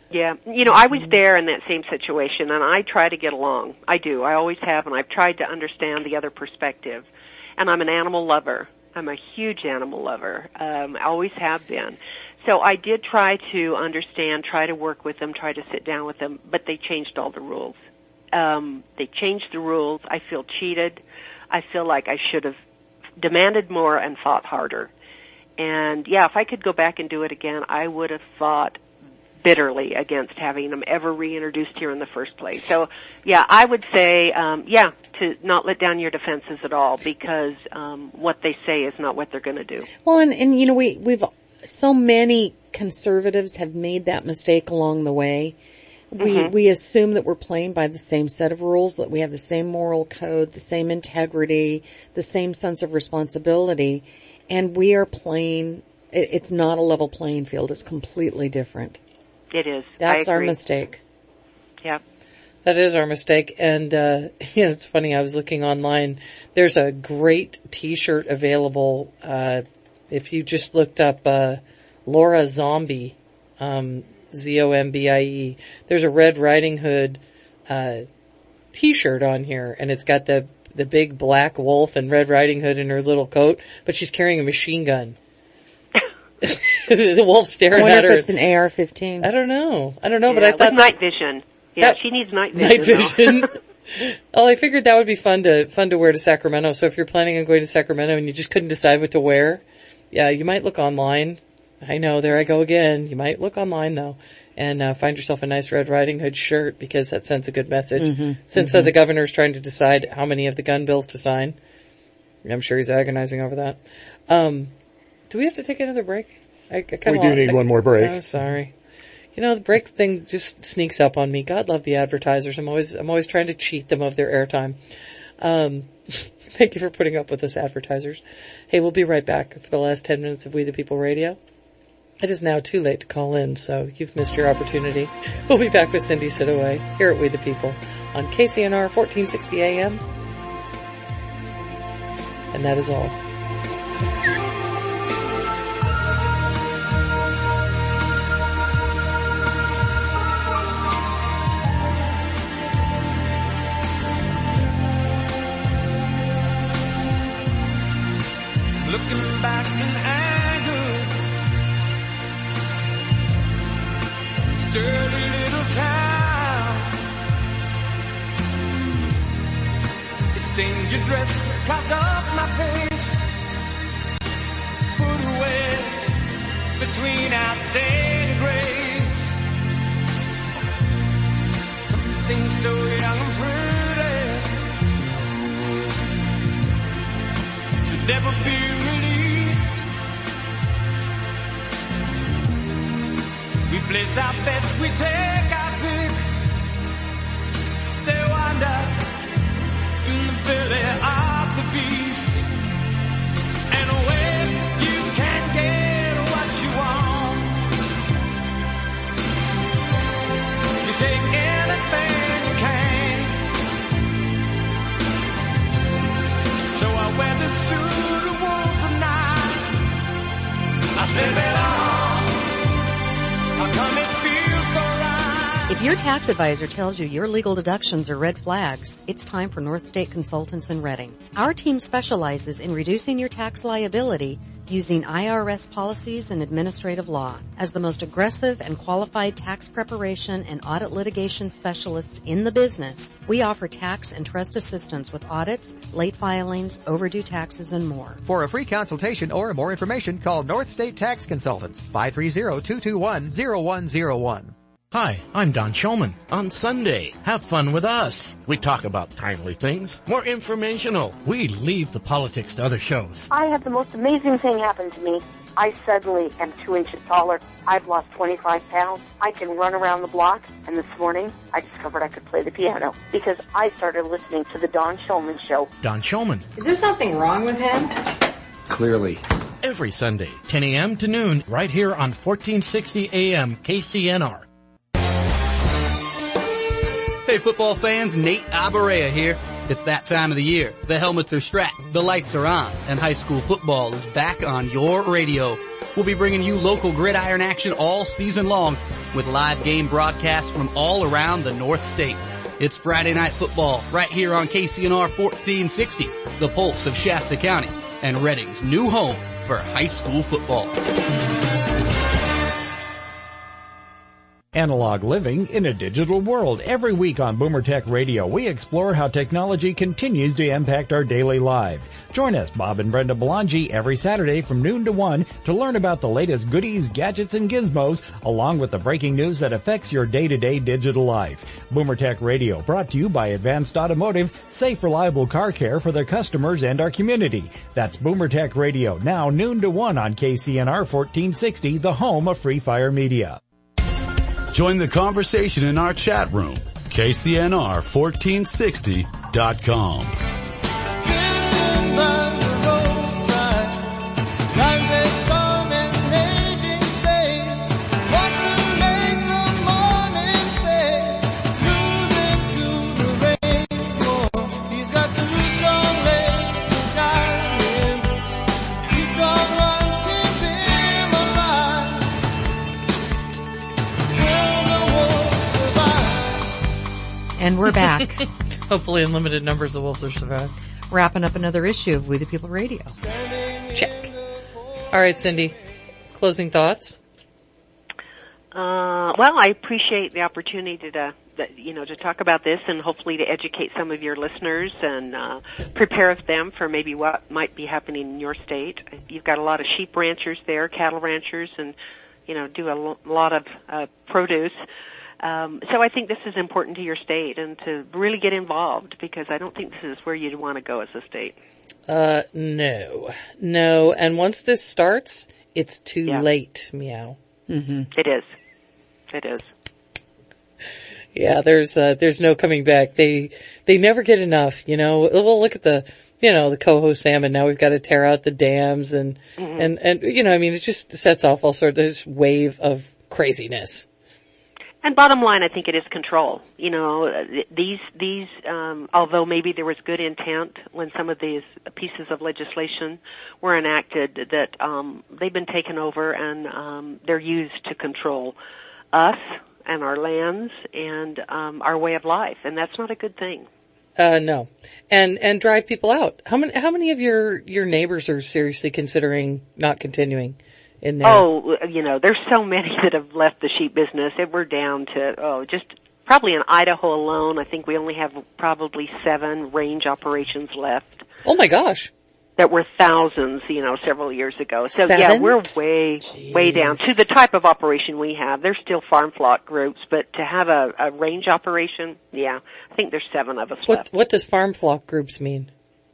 Yeah, you know, I was there in that same situation, and I try to get along. I do. I always have, and I've tried to understand the other perspective. And I'm an animal lover. I'm a huge animal lover. Um, I always have been. So I did try to understand, try to work with them, try to sit down with them, but they changed all the rules. Um, they changed the rules. I feel cheated. I feel like I should have demanded more and fought harder. And, yeah, if I could go back and do it again, I would have fought bitterly against having them ever reintroduced here in the first place. So, yeah, I would say, um, yeah, to not let down your defenses at all, because um, what they say is not what they're going to do. Well, and, and you know, we, we've, so many conservatives have made that mistake along the way. We, Mm-hmm. we assume that we're playing by the same set of rules, that we have the same moral code, the same integrity, the same sense of responsibility, and we are playing, it, it's not a level playing field, it's completely different. It is. That's I our agree. mistake. Yeah. That is our mistake. And, uh, you know, it's funny. I was looking online. There's a great t-shirt available. Uh, if you just looked up, uh, Laura Zombie, um, Z O M B I E, there's a Red Riding Hood, uh, t-shirt on here, and it's got the, the big black wolf and Red Riding Hood in her little coat, but she's carrying a machine gun. The wolf staring I wonder at her. if it's an A R fifteen. I don't know. I don't know, Yeah, but I thought with night vision. Yeah, that- she needs night vision. night vision. Well, I figured that would be fun to fun to wear to Sacramento. So if you're planning on going to Sacramento and you just couldn't decide what to wear, yeah, you might look online. I know, there I go again. You might look online though, and uh, find yourself a nice Red Riding Hood shirt, because that sends a good message. Mm-hmm. Since mm-hmm. Uh, the governor's trying to decide how many of the gun bills to sign, I'm sure he's agonizing over that. Um, do we have to take another break? I, I kinda We do want, need I, one more break. Oh, sorry. You know, the break thing just sneaks up on me. God love the advertisers. I'm always, I'm always trying to cheat them of their airtime. Um, thank you for putting up with us, advertisers. Hey, we'll be right back for the last ten minutes of We the People Radio. It is now too late to call in, so you've missed your opportunity. We'll be back with Cindy Siddoway here at We the People on K C N R fourteen sixty A M. And that is all. Looking back in anger, sturdy little town. It stained your dress, propped up my face, put away between our stained grace. Something so young and pretty should never be released. We place our bets, we take our pick. They wind up in the belly of the beast. And when you can get what you want, you take anything you can. So I wear the suit of wolf tonight. I say, belong. How come it feels so right? If your tax advisor tells you your legal deductions are red flags, it's time for North State Consultants in Reading. Our team specializes in reducing your tax liability using I R S policies and administrative law. As the most aggressive and qualified tax preparation and audit litigation specialists in the business, we offer tax and trust assistance with audits, late filings, overdue taxes, and more. For a free consultation or more information, call North State Tax Consultants, five three zero, two two one, zero one zero one. Hi, I'm Don Shulman. On Sunday, have fun with us. We talk about timely things, more informational. We leave the politics to other shows. I had the most amazing thing happen to me. I suddenly am two inches taller. I've lost twenty-five pounds. I can run around the block. And this morning, I discovered I could play the piano because I started listening to the Don Shulman Show. Don Shulman. Is there something wrong with him? Clearly. Every Sunday, ten a.m. to noon, right here on fourteen sixty A M K C N R. Hey football fans, Nate Abarea here. It's that time of the year. The helmets are strapped, the lights are on, and high school football is back on your radio. We'll be bringing you local gridiron action all season long with live game broadcasts from all around the North State. It's Friday Night Football right here on K C N R fourteen sixty, the pulse of Shasta County and Redding's new home for high school football. Analog living in a digital world. Every week on Boomer Tech Radio, we explore how technology continues to impact our daily lives. Join us, Bob and Brenda Belangi, every Saturday from noon to one to learn about the latest goodies, gadgets, and gizmos, along with the breaking news that affects your day-to-day digital life. Boomer Tech Radio, brought to you by Advanced Automotive, safe, reliable car care for their customers and our community. That's Boomer Tech Radio, now noon to one on K C N R fourteen sixty, the home of Free Fire Media. Join the conversation in our chat room, K C N R fourteen sixty dot com. And we're back. Hopefully in limited numbers the wolves will survive. Wrapping up another issue of We the People Radio. Check. All right, Cindy. Closing thoughts? Uh, well, I appreciate the opportunity to, that, you know, to talk about this and hopefully to educate some of your listeners and uh, prepare them for maybe what might be happening in your state. You've got a lot of sheep ranchers there, cattle ranchers, and, you know, do a lo- lot of uh, produce. Um, so I think this is important to your state and to really get involved because I don't think this is where you'd want to go as a state. Uh, no. No. And once this starts, it's too yeah. late, meow. Mm-hmm. It is. It is. Yeah, there's, uh, there's no coming back. They, they never get enough, you know. Well, look at the, you know, the Coho salmon. Now we've got to tear out the dams and, mm-hmm. and, and, you know, I mean, it just sets off all sorts of this wave of craziness. And bottom line, I think it is control. You know, these, these, um, although maybe there was good intent when some of these pieces of legislation were enacted, that, um, they've been taken over and, um, they're used to control us and our lands and, um, our way of life. And that's not a good thing. Uh, no. And, and drive people out. How many, how many of your, your neighbors are seriously considering not continuing? In there? Oh, you know, there's so many that have left the sheep business. It, we're down to, oh, just probably in Idaho alone, I think we only have probably seven range operations left. Oh my gosh. That were thousands, you know, several years ago. So seven? yeah, we're way, Jeez. way down to the type of operation we have. There's still farm flock groups, but to have a, a range operation, yeah, I think there's seven of us what, left. What does farm flock groups mean?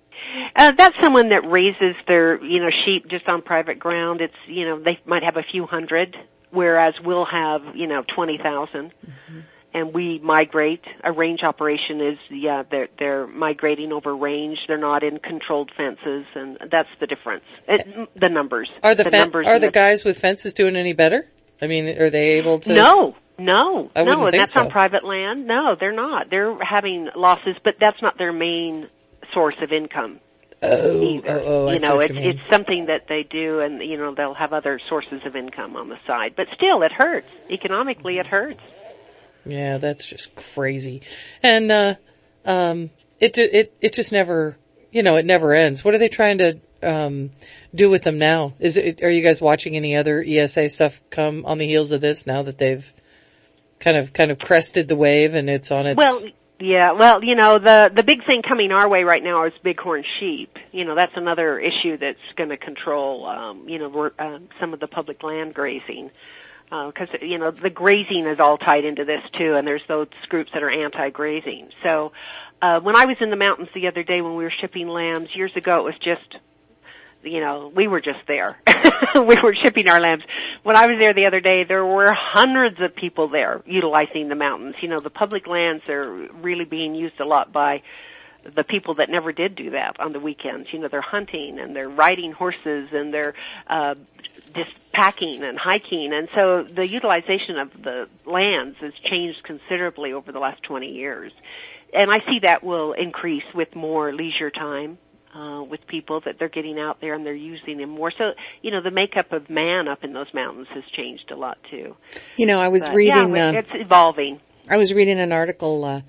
Uh, that's someone that raises their, you know, sheep just on private ground. It's, you know, they might have a few hundred, whereas we'll have, you know, twenty thousand. Mm-hmm. And we migrate. A range operation is, yeah, they're, they're migrating over range. They're not in controlled fences, and that's the difference. It, the numbers. Are the, the fen- numbers are the the, guys with fences doing any better? I mean, are they able to? No. No, I no, and that's so. on private land. No, they're not. They're having losses, but that's not their main source of income. Oh, either. oh, oh, I you see know, what it's you mean. it's something that they do, and you know they'll have other sources of income on the side. But still, it hurts economically. It hurts. Yeah, that's just crazy, and uh um, it it it just never, you know, it never ends. What are they trying to um do with them now? Is it? Are you guys watching any other E S A stuff come on the heels of this now that they've kind of kind of crested the wave and it's on its? Well, yeah, well, you know, the the big thing coming our way right now is bighorn sheep. You know, that's another issue that's going to control, um, you know, uh, some of the public land grazing. Because, uh, you know, the grazing is all tied into this, too, and there's those groups that are anti-grazing. So uh, when I was in the mountains the other day when we were shipping lambs, years ago it was just, you know, we were just there. We were shipping our lambs. When I was there the other day, there were hundreds of people there utilizing the mountains. You know, the public lands are really being used a lot by the people that never did do that on the weekends. You know, they're hunting and they're riding horses and they're uh just packing and hiking. And so the utilization of the lands has changed considerably over the last twenty years. And I see that will increase with more leisure time. uh, with people, that they're getting out there and they're using them more. So, you know, the makeup of man up in those mountains has changed a lot too. You know, I was but, reading, yeah, uh, it's evolving. I was reading an article, uh,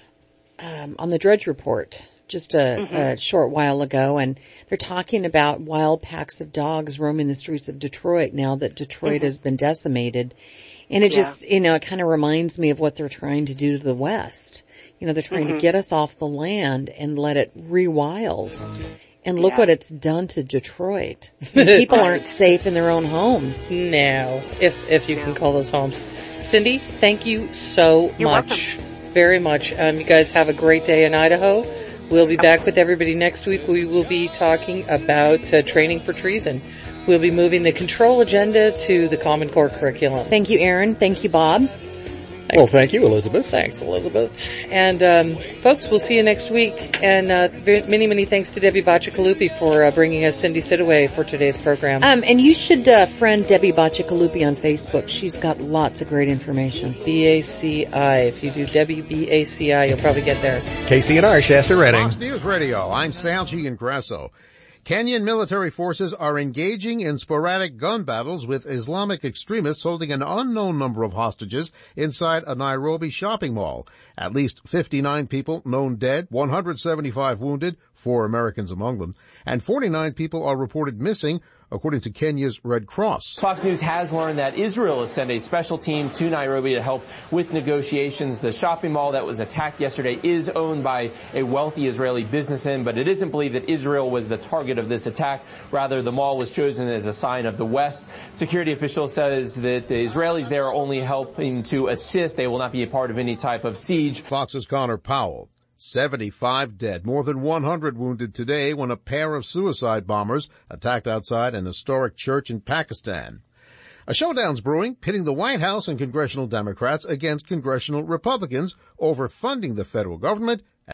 um, on the Drudge Report just a, mm-hmm. a short while ago, and they're talking about wild packs of dogs roaming the streets of Detroit now that Detroit mm-hmm. has been decimated. And it yeah. just, you know, it kind of reminds me of what they're trying to do to the West. You know, they're trying mm-hmm. to get us off the land and let it re-wild. And look yeah. what it's done to Detroit. People aren't safe in their own homes. No, if if you yeah. can call those homes. Cindy, thank you so You're much. Welcome. Very much. Um, you guys have a great day in Idaho. We'll be back with everybody next week. We will be talking about uh, training for treason. We'll be moving the control agenda to the Common Core curriculum. Thank you, Aaron. Thank you, Bob. Thanks. Well, thank you, Elizabeth. Thanks, Elizabeth. And, um, folks, we'll see you next week. And, uh, many, many thanks to Debbie Bacigalupi for, uh, bringing us Cindy Sidaway for today's program. Um, and you should, uh, friend Debbie Bacigalupi on Facebook. She's got lots of great information. B A C I. If you do Debbie B A C I, you'll probably get there. K C N R, Shasta Redding. Fox News Radio. I'm Sal Giangrasso. Kenyan military forces are engaging in sporadic gun battles with Islamic extremists holding an unknown number of hostages inside a Nairobi shopping mall. At least fifty-nine people known dead, one hundred seventy-five wounded, four Americans among them, and forty-nine people are reported missing, according to Kenya's Red Cross. Fox News has learned that Israel has sent a special team to Nairobi to help with negotiations. The shopping mall that was attacked yesterday is owned by a wealthy Israeli businessman, but it isn't believed that Israel was the target of this attack. Rather, the mall was chosen as a sign of the West. Security officials says that the Israelis there are only helping to assist. They will not be a part of any type of siege. Fox's Connor Powell. seventy-five dead, more than one hundred wounded today when a pair of suicide bombers attacked outside an historic church in Pakistan. A showdown's brewing, pitting the White House and congressional Democrats against congressional Republicans over funding the federal government